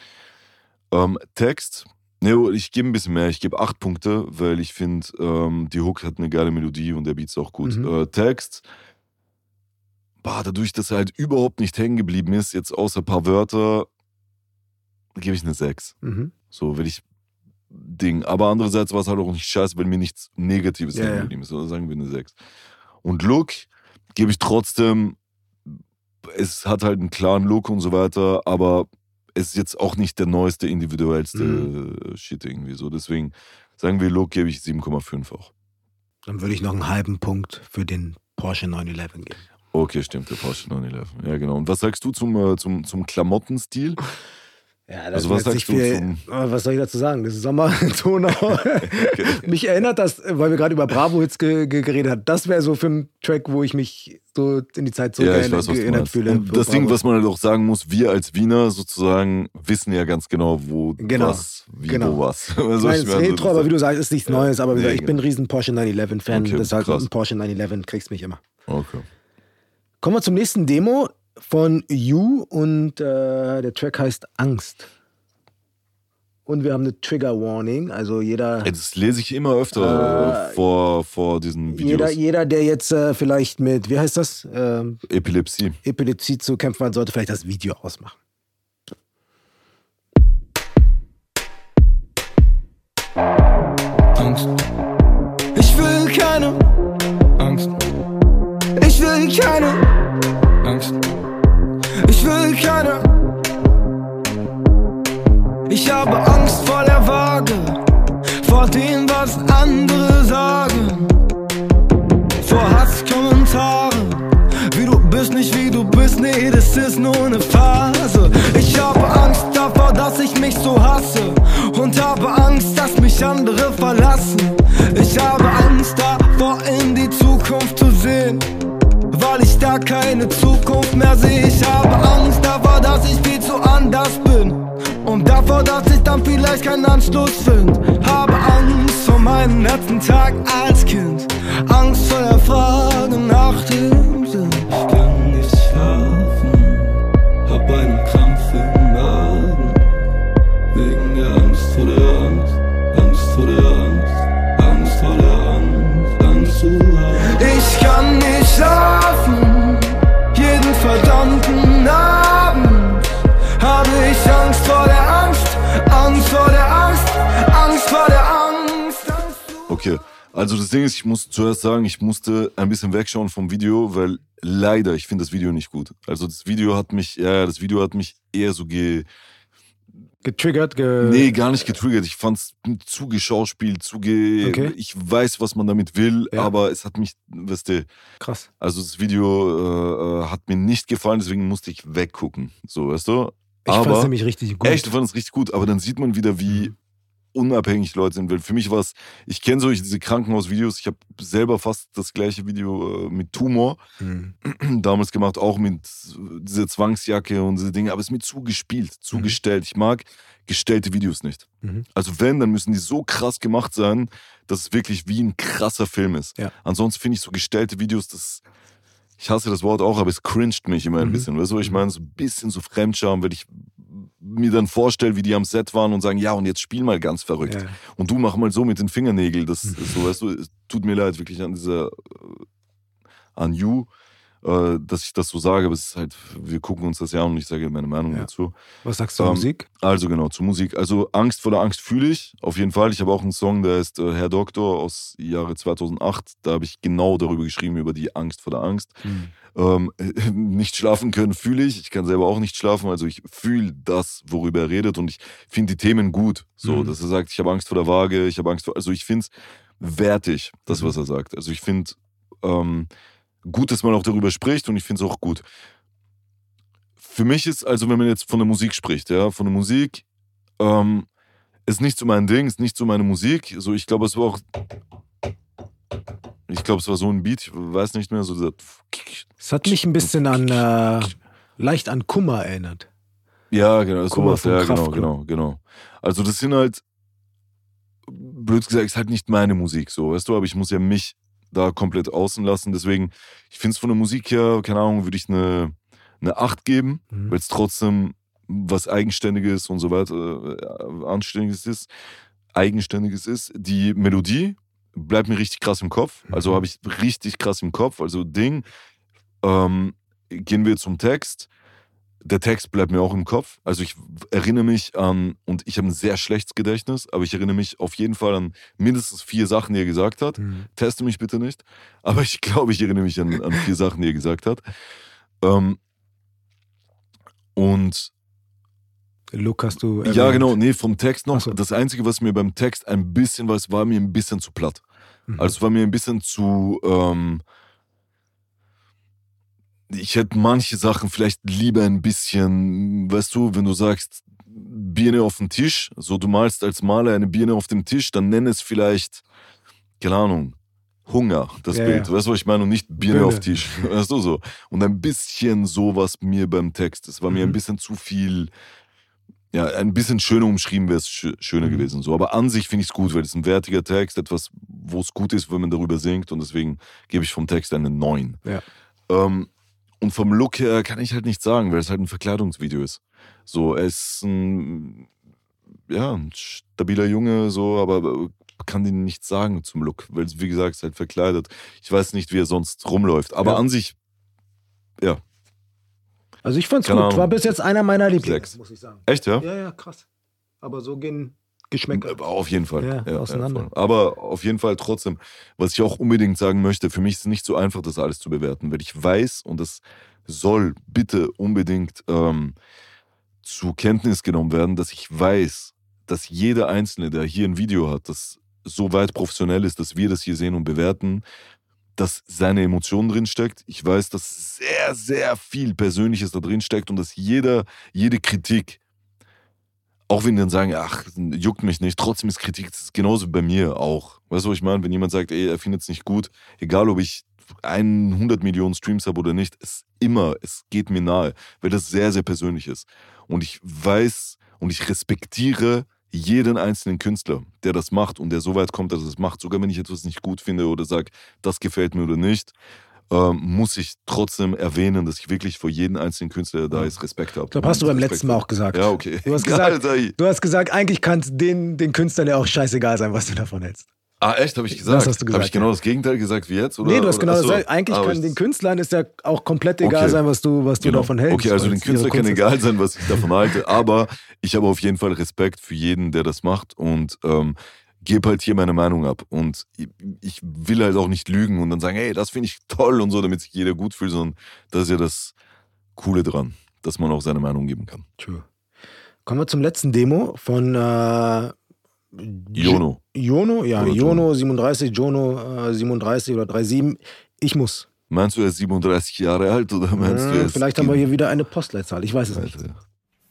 Text, ne, ich gebe ein bisschen mehr, ich gebe 8 Punkte, weil ich finde, die Hook hat eine geile Melodie und der Beat ist auch gut. Text, dadurch, dass er halt überhaupt nicht hängen geblieben ist, jetzt außer ein paar Wörter, gebe ich eine 6. So, will ich aber andererseits war es halt auch nicht scheiße, weil mir nichts Negatives hängen geblieben ist, also sagen wir eine 6. Und Look gebe ich trotzdem, es hat halt einen klaren Look und so weiter, aber es ist jetzt auch nicht der neueste, individuellste Shit irgendwie so. Deswegen sagen wir, Look gebe ich 7,5 auch. Dann würde ich noch einen halben Punkt für den Porsche 911 geben. Okay, stimmt, der Porsche 911. Ja, genau. Und was sagst du zum Klamottenstil? Ja, das also was sagst du was soll ich dazu sagen? Das ist Sommer-Donau. Mich erinnert das, weil wir gerade über Bravo-Hits geredet haben, das wäre so für einen Track, wo ich mich so in die Zeit erinnert fühle. Und das Ding, was man halt auch sagen muss, wir als Wiener sozusagen wissen ja ganz genau, wo was. Also ich meine, Retro, aber wie du sagst, ist nichts Neues, aber ich bin ein riesen Porsche 911-Fan, deshalb ein Porsche 911 kriegst mich immer. Okay. Kommen wir zum nächsten Demo von You und der Track heißt Angst. Und wir haben eine Trigger Warning, also jeder... Das lese ich immer öfter vor diesen Videos. Jeder, der jetzt vielleicht mit, wie heißt das? Epilepsie zu kämpfen hat, sollte vielleicht das Video ausmachen. Angst. Ich will keine Angst. Ich will keine Angst. Ich will keine. Ich habe Angst vor der Waage, vor dem, was andere sagen, vor Hasskommentare, wie du bist, nicht wie du bist, nee, das ist nur eine Phase. Ich habe Angst davor, dass ich mich so hasse und habe Angst, dass mich andere verlassen. Ich habe Angst davor, in die Zukunft zu sehen, weil ich da keine Zukunft mehr sehe. Ich habe Angst davor, dass ich viel zu anders bin und davor, dass ich dann vielleicht keinen Anschluss finde. Habe Angst vor meinem letzten Tag als Kind, Angst vor der Frage nach dem Sinn. Ich kann nicht schlafen, hab einen Krampf im Magen, wegen der Angst vor der Angst, Angst vor der Angst, Angst vor der Angst, Angst zu haben. Ich kann nicht schlafen, jeden verdammten Abend habe ich Angst vor der Angst, Angst vor der Angst, Angst vor der Angst. Okay, also das Ding ist, ich muss zuerst sagen, ich musste ein bisschen wegschauen vom Video, weil leider, ich finde das Video nicht gut. Also das Video hat mich eher so getriggert? Nee, gar nicht getriggert. Ich fand es zu geschauspielt, okay. Ich weiß, was man damit will, aber es hat mich, weißt du... Krass. Also das Video hat mir nicht gefallen, deswegen musste ich weggucken. So, weißt du? Ich fand es nämlich richtig gut. Echt, du fandest es richtig gut, aber dann sieht man wieder, wie unabhängig Leute sind. Weil für mich war es, ich kenne diese Krankenhausvideos, ich habe selber fast das gleiche Video mit Tumor damals gemacht, auch mit dieser Zwangsjacke und diese Dinge, aber es ist mir zu gespielt, zu gestellt. Ich mag gestellte Videos nicht. Also wenn, dann müssen die so krass gemacht sein, dass es wirklich wie ein krasser Film ist. Ja. Ansonsten finde ich so gestellte Videos, ich hasse das Wort auch, aber es cringed mich immer ein bisschen. Weißt du, ich meine, so ein bisschen so Fremdscham, weil ich mir dann vorstelle, wie die am Set waren und sagen, ja, und jetzt spiel mal ganz verrückt. Ja. Und du mach mal so mit den Fingernägeln. Das ist so, weißt du, es tut mir leid, wirklich an You, dass ich das so sage, aber es ist halt, wir gucken uns das ja an und ich sage meine Meinung dazu. Was sagst du zur Musik? Also genau, zur Musik. Also Angst vor der Angst fühle ich, auf jeden Fall. Ich habe auch einen Song, der heißt Herr Doktor aus Jahre 2008. Da habe ich genau darüber geschrieben, über die Angst vor der Angst. Nicht schlafen können fühle ich. Ich kann selber auch nicht schlafen, also ich fühle das, worüber er redet und ich finde die Themen gut. So, dass er sagt, ich habe Angst vor der Waage, ich habe Angst vor, also ich finde es wertig, das, was er sagt. Also ich finde gut, dass man auch darüber spricht und ich finde es auch gut. Für mich ist, also wenn man jetzt von der Musik spricht, ja, von der Musik, ist nicht so mein Ding, ist nicht so meine Musik. So, ich glaube, es war so ein Beat, ich weiß nicht mehr, so dieser... Es hat mich ein bisschen leicht an Kummer erinnert. Ja, genau, Kummer sowas, ja, genau. Also das sind halt, blöd gesagt, ist halt nicht meine Musik, so, weißt du, aber ich muss ja mich da komplett außen lassen, deswegen, ich finde es von der Musik her, keine Ahnung, würde ich eine 8 geben, weil es trotzdem was Eigenständiges und so weiter, Eigenständiges ist. Die Melodie bleibt mir richtig krass im Kopf, also habe ich richtig krass im Kopf, also gehen wir zum Text. Der Text bleibt mir auch im Kopf. Also ich erinnere mich an, und ich habe ein sehr schlechtes Gedächtnis, aber ich erinnere mich auf jeden Fall an mindestens 4 Sachen, die er gesagt hat. Teste mich bitte nicht. Aber ich glaube, ich erinnere mich an 4 Sachen, die er gesagt hat. Und Look hast du ja, erwähnt. genau, nee, vom Text noch. Ach so. Das Einzige, was mir beim Text ein bisschen war mir ein bisschen zu platt. Also es war mir ein bisschen zu... ich hätte manche Sachen vielleicht lieber ein bisschen, weißt du, wenn du sagst, Birne auf dem Tisch, so du malst als Maler eine Birne auf dem Tisch, dann nenn es vielleicht, keine Ahnung, Hunger, das Bild. Weißt du, was ich meine? Und nicht Birne auf Tisch. Weißt du, so. Und ein bisschen sowas mir beim Text. Es war mir ein bisschen zu viel, ja, ein bisschen schöner umschrieben wäre es schöner gewesen. So. Aber an sich finde ich es gut, weil es ein wertiger Text, etwas, wo es gut ist, wenn man darüber singt. Und deswegen gebe ich vom Text eine 9. Ja. Und vom Look her kann ich halt nichts sagen, weil es halt ein Verkleidungsvideo ist. So, er ist ein stabiler Junge, so, aber kann dir nichts sagen zum Look, weil es, wie gesagt, ist halt verkleidet. Ich weiß nicht, wie er sonst rumläuft, aber an sich, ja. Also ich fand's Keine gut, Ahnung. war bis jetzt einer meiner Lieblinge, 6. muss ich sagen. Echt, ja? Ja, krass. Aber so gehen Geschmäcker. Auf jeden Fall. Ja, auseinander. Voll. Aber auf jeden Fall trotzdem, was ich auch unbedingt sagen möchte, für mich ist es nicht so einfach, das alles zu bewerten, weil ich weiß, und das soll bitte unbedingt zur Kenntnis genommen werden, dass ich weiß, dass jeder Einzelne, der hier ein Video hat, das so weit professionell ist, dass wir das hier sehen und bewerten, dass seine Emotionen drinsteckt. Ich weiß, dass sehr, sehr viel Persönliches da drin steckt und dass jede Kritik, auch wenn die dann sagen, ach, juckt mich nicht, trotzdem ist Kritik, das ist genauso bei mir auch. Weißt du, was ich meine? Wenn jemand sagt, ey, er findet es nicht gut, egal ob ich 100 Millionen Streams habe oder nicht, es geht mir nahe, weil das sehr, sehr persönlich ist. Und ich weiß und ich respektiere jeden einzelnen Künstler, der das macht und der so weit kommt, dass er es macht, sogar wenn ich etwas nicht gut finde oder sage, das gefällt mir oder nicht, muss ich trotzdem erwähnen, dass ich wirklich vor jedem einzelnen Künstler, der da ist, Respekt habe. Ich glaube, hast du beim letzten Mal auch gesagt. Ja, okay. Du hast gesagt, eigentlich kann es den Künstlern ja auch scheißegal sein, was du davon hältst. Ah, echt? Habe ich gesagt? Das hast du gesagt, Habe ich genau das Gegenteil gesagt wie jetzt? Oder? Nee, du hast genau das Achso. gesagt. Eigentlich kann den Künstlern ist ja auch komplett egal sein, was du davon hältst. Okay, also den Künstlern kann egal sein, was ich davon halte, aber ich habe auf jeden Fall Respekt für jeden, der das macht und gebe halt hier meine Meinung ab. Und ich will halt auch nicht lügen und dann sagen, hey, das finde ich toll und so, damit sich jeder gut fühlt, sondern das ist ja das Coole dran, dass man auch seine Meinung geben kann. True. Kommen wir zum letzten Demo von Jono. Jono, ja, Oder Jono 37, Jono 37 oder 37. Ich muss. Meinst du, er ist 37 Jahre alt oder meinst du, er ist Vielleicht haben wir hier wieder eine Postleitzahl, ich weiß es nicht. Alter.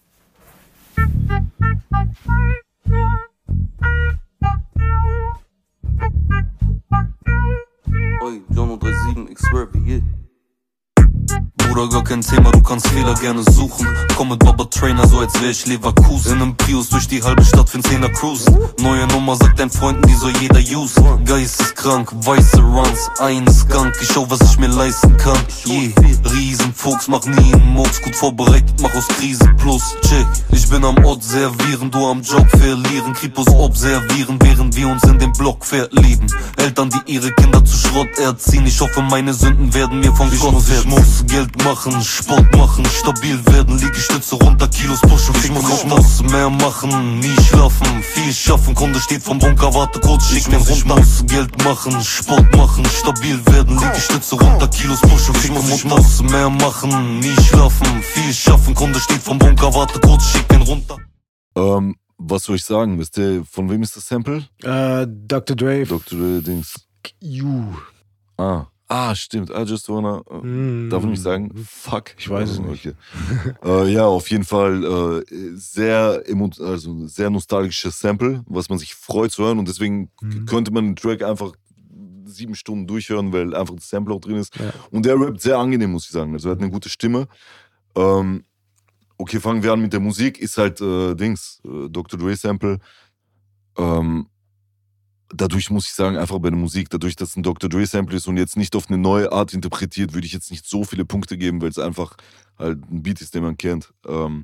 Oi, Jono 37, ich swear wie je. Bruder, gar kein Thema, du kannst Fehler gerne suchen. Komm mit Baba Trainer, so als wär ich Leverkusen. In einem Prius durch die halbe Stadt für'n 10er cruisen. Neue Nummer, sagt deinen Freunden, die soll jeder use. Geisteskrank, weiße Runs, ein Skunk. Ich schau, was ich mir leisten kann. Riesenfuchs, mach nie einen Mucks. Gut vorbereitet, mach aus Krise plus. Check, ich bin am Ort servieren, du am Job verlieren. Kripos observieren, während wir uns in den Block verlieben. Eltern, die ihre Kinder zu Schrott erziehen. Ich hoffe, meine Sünden werden mir von Gott verziehen. Ich muss Geld machen, Sport machen, stabil werden, Liegestütze runter, Kilos pushen, ich muss mehr machen, nie schlafen, viel schaffen, Kunde steht vom Bunker, warte kurz, schick den runter. Ich muss Geld machen, Sport machen, stabil werden, Liegestütze runter, Kilos pushen, ich muss mehr machen, nie schlafen, viel schaffen, Kunde steht vom Bunker, warte kurz, schick den runter. Was soll ich sagen? Wisst ihr, von wem ist das Sample? Dr. Dre. Dr. Dre Dings. You. Stimmt. I just wanna. Darf ich nicht sagen? Fuck. Ich weiß es nicht. Okay. Ja, auf jeden Fall sehr nostalgisches Sample, was man sich freut zu hören. Und deswegen könnte man den Track einfach 7 Stunden durchhören, weil einfach das Sample auch drin ist. Ja. Und der rappt sehr angenehm, muss ich sagen. Also er hat eine gute Stimme. Okay, fangen wir an mit der Musik. Ist halt Dr. Dre Sample. dadurch muss ich sagen, einfach bei der Musik, dadurch, dass ein Dr. Dre Sample ist und jetzt nicht auf eine neue Art interpretiert, würde ich jetzt nicht so viele Punkte geben, weil es einfach halt ein Beat ist, den man kennt.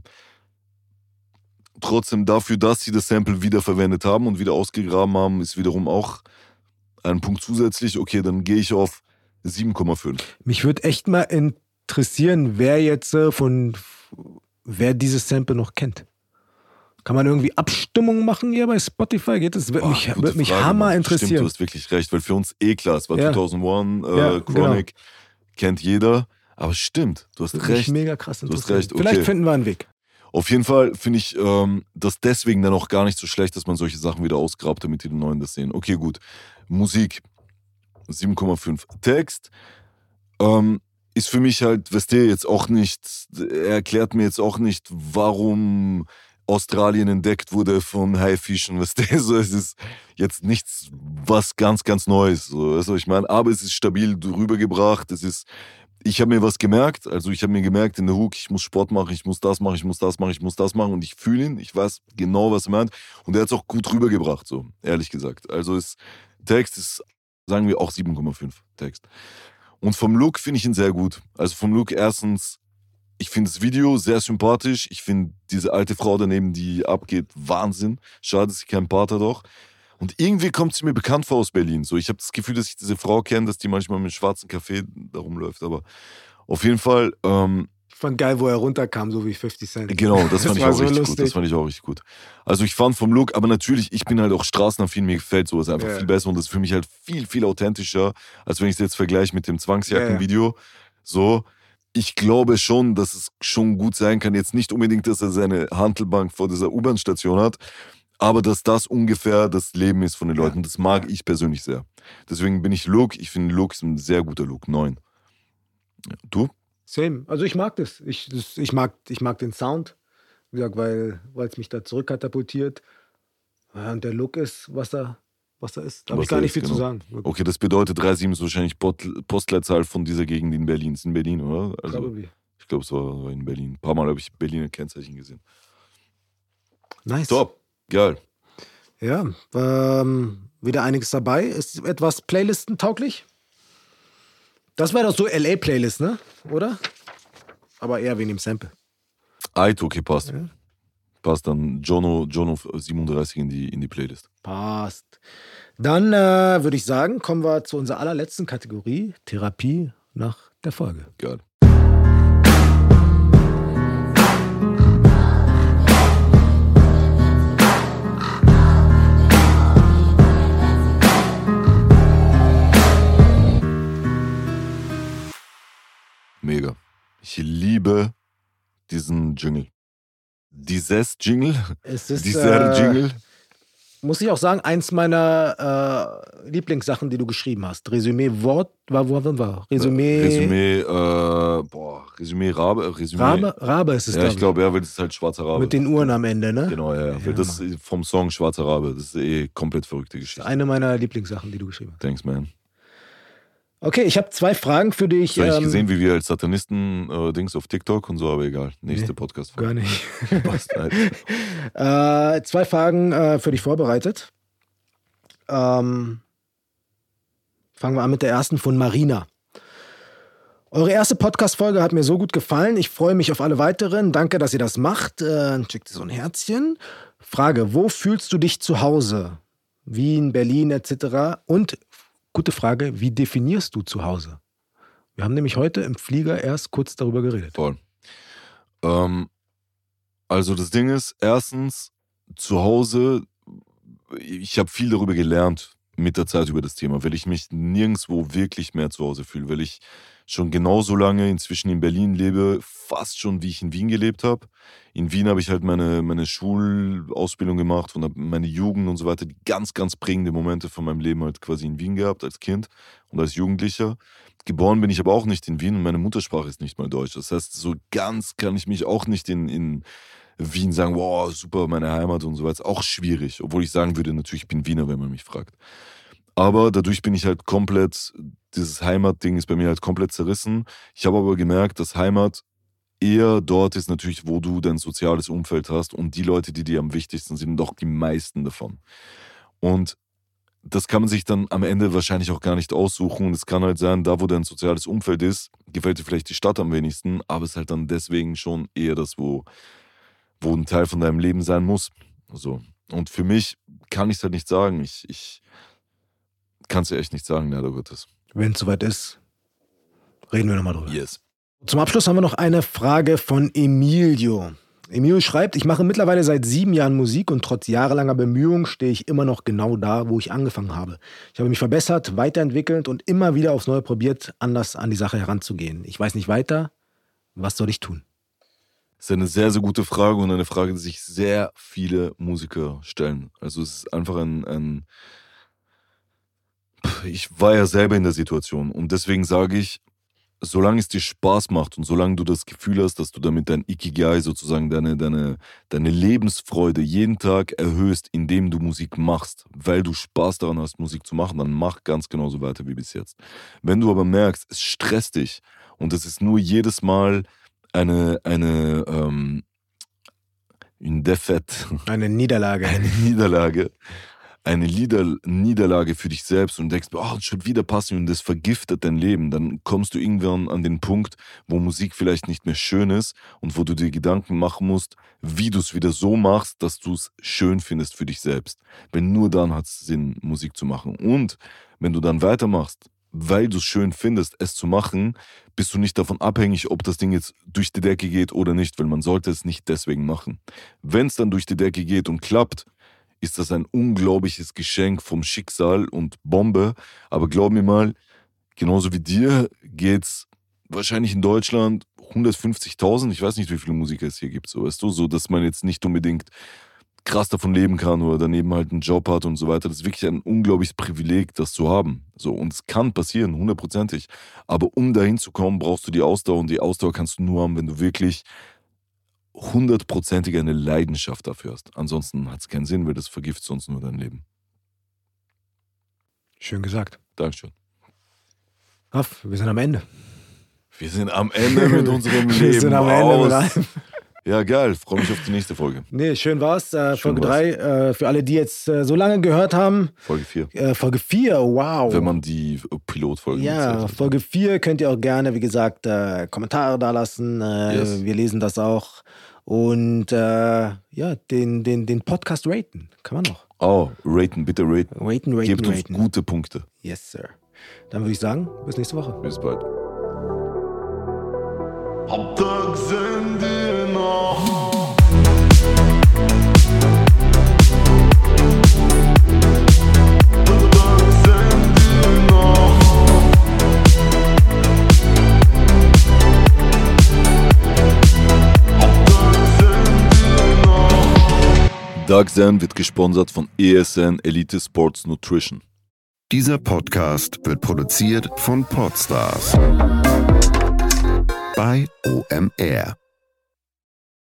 Trotzdem dafür, dass sie das Sample wiederverwendet haben und wieder ausgegraben haben, ist wiederum auch ein Punkt zusätzlich. Okay, dann gehe ich auf 7,5. Mich würde echt mal interessieren, wer jetzt wer dieses Sample noch kennt. Kann man irgendwie Abstimmung machen hier bei Spotify? Geht das? Würde mich Hammer interessieren. Stimmt, du hast wirklich recht, weil für uns klar, es war Ja. 2001, Chronic, kennt jeder. Aber stimmt, du hast Würde recht. mich mega krass Du hast interessieren. recht, okay. Vielleicht finden wir einen Weg. Auf jeden Fall finde ich das deswegen dann auch gar nicht so schlecht, dass man solche Sachen wieder ausgrabt, damit die Neuen das sehen. Okay, gut. Musik 7,5. Text ist für mich halt, weißt du, jetzt auch nicht, er erklärt mir jetzt auch nicht, warum Australien entdeckt wurde von Haifischen, weißt du, so, es ist jetzt nichts, was ganz, ganz Neues, so, weißt du, was ich meine, aber es ist stabil rübergebracht, ich habe mir was gemerkt, also ich habe mir gemerkt in der Hook, ich muss Sport machen, ich muss das machen, ich muss das machen, ich muss das machen und ich fühle ihn, ich weiß genau, was er meint und er hat es auch gut rübergebracht, so, ehrlich gesagt. Also Text ist, sagen wir, auch 7,5 Text. Und vom Look finde ich ihn sehr gut. Also vom Look erstens, ich finde das Video sehr sympathisch, ich finde diese alte Frau daneben, die abgeht, Wahnsinn. Schade, dass sie keinen Part hat auch. Und irgendwie kommt sie mir bekannt vor aus Berlin. So, ich habe das Gefühl, dass ich diese Frau kenne, dass die manchmal mit einem schwarzen Kaffee da rumläuft. Aber auf jeden Fall. Ich fand geil, wo er runterkam, so wie 50 Cent. Genau, das fand ich war auch so richtig lustig. gut. Das fand ich auch richtig gut. Also ich fand vom Look, aber natürlich, ich bin halt auch straßenaffin, mir gefällt sowas einfach viel besser und das ist für mich halt viel, viel authentischer, als wenn ich es jetzt vergleiche mit dem Zwangsjackenvideo. So, ich glaube schon, dass es schon gut sein kann. Jetzt nicht unbedingt, dass er seine Hantelbank vor dieser U-Bahn-Station hat, aber dass das ungefähr das Leben ist von den Leuten. Das mag ich persönlich sehr. Deswegen bin ich ich finde Look ist ein sehr guter Look, 9. Du? Same. Also ich mag das. Ich mag den Sound, wie gesagt, weil es mich da zurückkatapultiert. Ja, und der Look ist, was er ist. Da habe ich gar nicht viel zu sagen. Okay, das bedeutet 37 ist wahrscheinlich Postleitzahl von dieser Gegend in Berlin. Ist in Berlin, oder? Also, Probably. ich glaube, es war in Berlin. Ein paar Mal habe ich Berliner Kennzeichen gesehen. Nice. Top, geil. Ja, wieder einiges dabei. Ist etwas Playlisten-tauglich? Das wäre doch so LA-Playlist, ne? Oder? Aber eher wegen dem Sample. Okay, passt. Ja. Passt dann Jono 37 in die Playlist. Passt. Dann würde ich sagen, kommen wir zu unserer allerletzten Kategorie, Therapie nach der Folge. Geil. Mega. Ich liebe diesen Jingle. Dieses Jingle. Dieser Jingle. Muss ich auch sagen, eins meiner Lieblingssachen, die du geschrieben hast. Resümee Wort, Resümee Rabe. Rabe ist es, ja, ich glaube, ja, weil das ist halt Schwarzer Rabe. Mit den Uhren am Ende, ne? Genau, ja. Weil das ist vom Song Schwarzer Rabe. Das ist komplett verrückte Geschichte. Eine meiner Lieblingssachen, die du geschrieben hast. Thanks, man. Okay, ich habe 2 Fragen für dich. Ich habe gesehen, wie wir als Satanisten Dings auf TikTok und so, aber egal. Nächste Podcast. Gar nicht. Passt halt. 2 Fragen für dich vorbereitet. Fangen wir an mit der ersten von Marina. Eure erste Podcast-Folge hat mir so gut gefallen. Ich freue mich auf alle weiteren. Danke, dass ihr das macht. Schickt so ein Herzchen. Frage, wo fühlst du dich zu Hause? Wien, Berlin etc. Und gute Frage, wie definierst du zu Hause? Wir haben nämlich heute im Flieger erst kurz darüber geredet. Voll. Also das Ding ist, erstens, zu Hause, ich habe viel darüber gelernt mit der Zeit über das Thema, weil ich mich nirgendwo wirklich mehr zu Hause fühle, weil ich schon genauso lange inzwischen in Berlin lebe, fast schon wie ich in Wien gelebt habe. In Wien habe ich halt meine Schulausbildung gemacht und habe meine Jugend und so weiter, die ganz, ganz prägende Momente von meinem Leben halt quasi in Wien gehabt, als Kind und als Jugendlicher. Geboren bin ich aber auch nicht in Wien und meine Muttersprache ist nicht mal Deutsch. Das heißt, so ganz kann ich mich auch nicht in Wien sagen, wow, super, meine Heimat und so weiter. Ist auch schwierig, obwohl ich sagen würde, natürlich, ich bin Wiener, wenn man mich fragt. Aber dadurch bin ich halt komplett, dieses Heimatding ist bei mir halt komplett zerrissen. Ich habe aber gemerkt, dass Heimat eher dort ist natürlich, wo du dein soziales Umfeld hast und die Leute, die dir am wichtigsten sind, doch die meisten davon. Und das kann man sich dann am Ende wahrscheinlich auch gar nicht aussuchen. Und es kann halt sein, da wo dein soziales Umfeld ist, gefällt dir vielleicht die Stadt am wenigsten, aber es ist halt dann deswegen schon eher das, wo ein Teil von deinem Leben sein muss. So. Und für mich kann ich es halt nicht sagen. Ich kann es ja echt nicht sagen, leider Gottes. Wenn es soweit ist, reden wir nochmal drüber. Yes. Zum Abschluss haben wir noch eine Frage von Emilio. Emilio schreibt, ich mache mittlerweile seit 7 Jahren Musik und trotz jahrelanger Bemühungen stehe ich immer noch genau da, wo ich angefangen habe. Ich habe mich verbessert, weiterentwickelt und immer wieder aufs Neue probiert, anders an die Sache heranzugehen. Ich weiß nicht weiter, was soll ich tun? Das ist eine sehr, sehr gute Frage und eine Frage, die sich sehr viele Musiker stellen. Also es ist einfach ich war ja selber in der Situation und deswegen sage ich, solange es dir Spaß macht und solange du das Gefühl hast, dass du damit dein Ikigai, sozusagen deine Lebensfreude jeden Tag erhöhst, indem du Musik machst, weil du Spaß daran hast, Musik zu machen, dann mach ganz genauso weiter wie bis jetzt. Wenn du aber merkst, es stresst dich und es ist nur jedes Mal eine Niederlage. Eine Niederlage für dich selbst und denkst, schon wieder passen und das vergiftet dein Leben, dann kommst du irgendwann an den Punkt, wo Musik vielleicht nicht mehr schön ist und wo du dir Gedanken machen musst, wie du es wieder so machst, dass du es schön findest für dich selbst. Wenn nur dann hat es Sinn, Musik zu machen. Und wenn du dann weitermachst, weil du es schön findest, es zu machen, bist du nicht davon abhängig, ob das Ding jetzt durch die Decke geht oder nicht, weil man sollte es nicht deswegen machen. Wenn es dann durch die Decke geht und klappt, ist das ein unglaubliches Geschenk vom Schicksal und Bombe. Aber glaub mir mal, genauso wie dir geht's wahrscheinlich in Deutschland 150.000, ich weiß nicht, wie viele Musiker es hier gibt, so, weißt du, so, dass man jetzt nicht unbedingt krass davon leben kann oder daneben halt einen Job hat und so weiter. Das ist wirklich ein unglaubliches Privileg, das zu haben. So, und es kann passieren, 100%. Aber um dahin zu kommen, brauchst du die Ausdauer und die Ausdauer kannst du nur haben, wenn du wirklich 100% eine Leidenschaft dafür hast. Ansonsten hat es keinen Sinn, weil das vergiftet sonst nur dein Leben. Schön gesagt. Dankeschön. Raff, wir sind am Ende. Wir sind am Ende mit unserem Leben. Wir sind am Ende mit allem. Ja, geil. Freue mich auf die nächste Folge. Nee, schön war's. Folge 3. Für alle, die jetzt so lange gehört haben. Folge 4. Folge 4, wow. Wenn man die Pilotfolge Ja, Folge 4 könnt ihr auch gerne, wie gesagt, Kommentare da lassen. Yes. Wir lesen das auch. Und den Podcast raten. Kann man noch. Oh, bitte raten. Raten. Gebt uns gute Punkte. Yes, sir. Dann würde ich sagen, bis nächste Woche. Bis bald. Am Tag sind wir noch. Dagzen wird gesponsert von ESN Elite Sports Nutrition. Dieser Podcast wird produziert von Podstars bei OMR.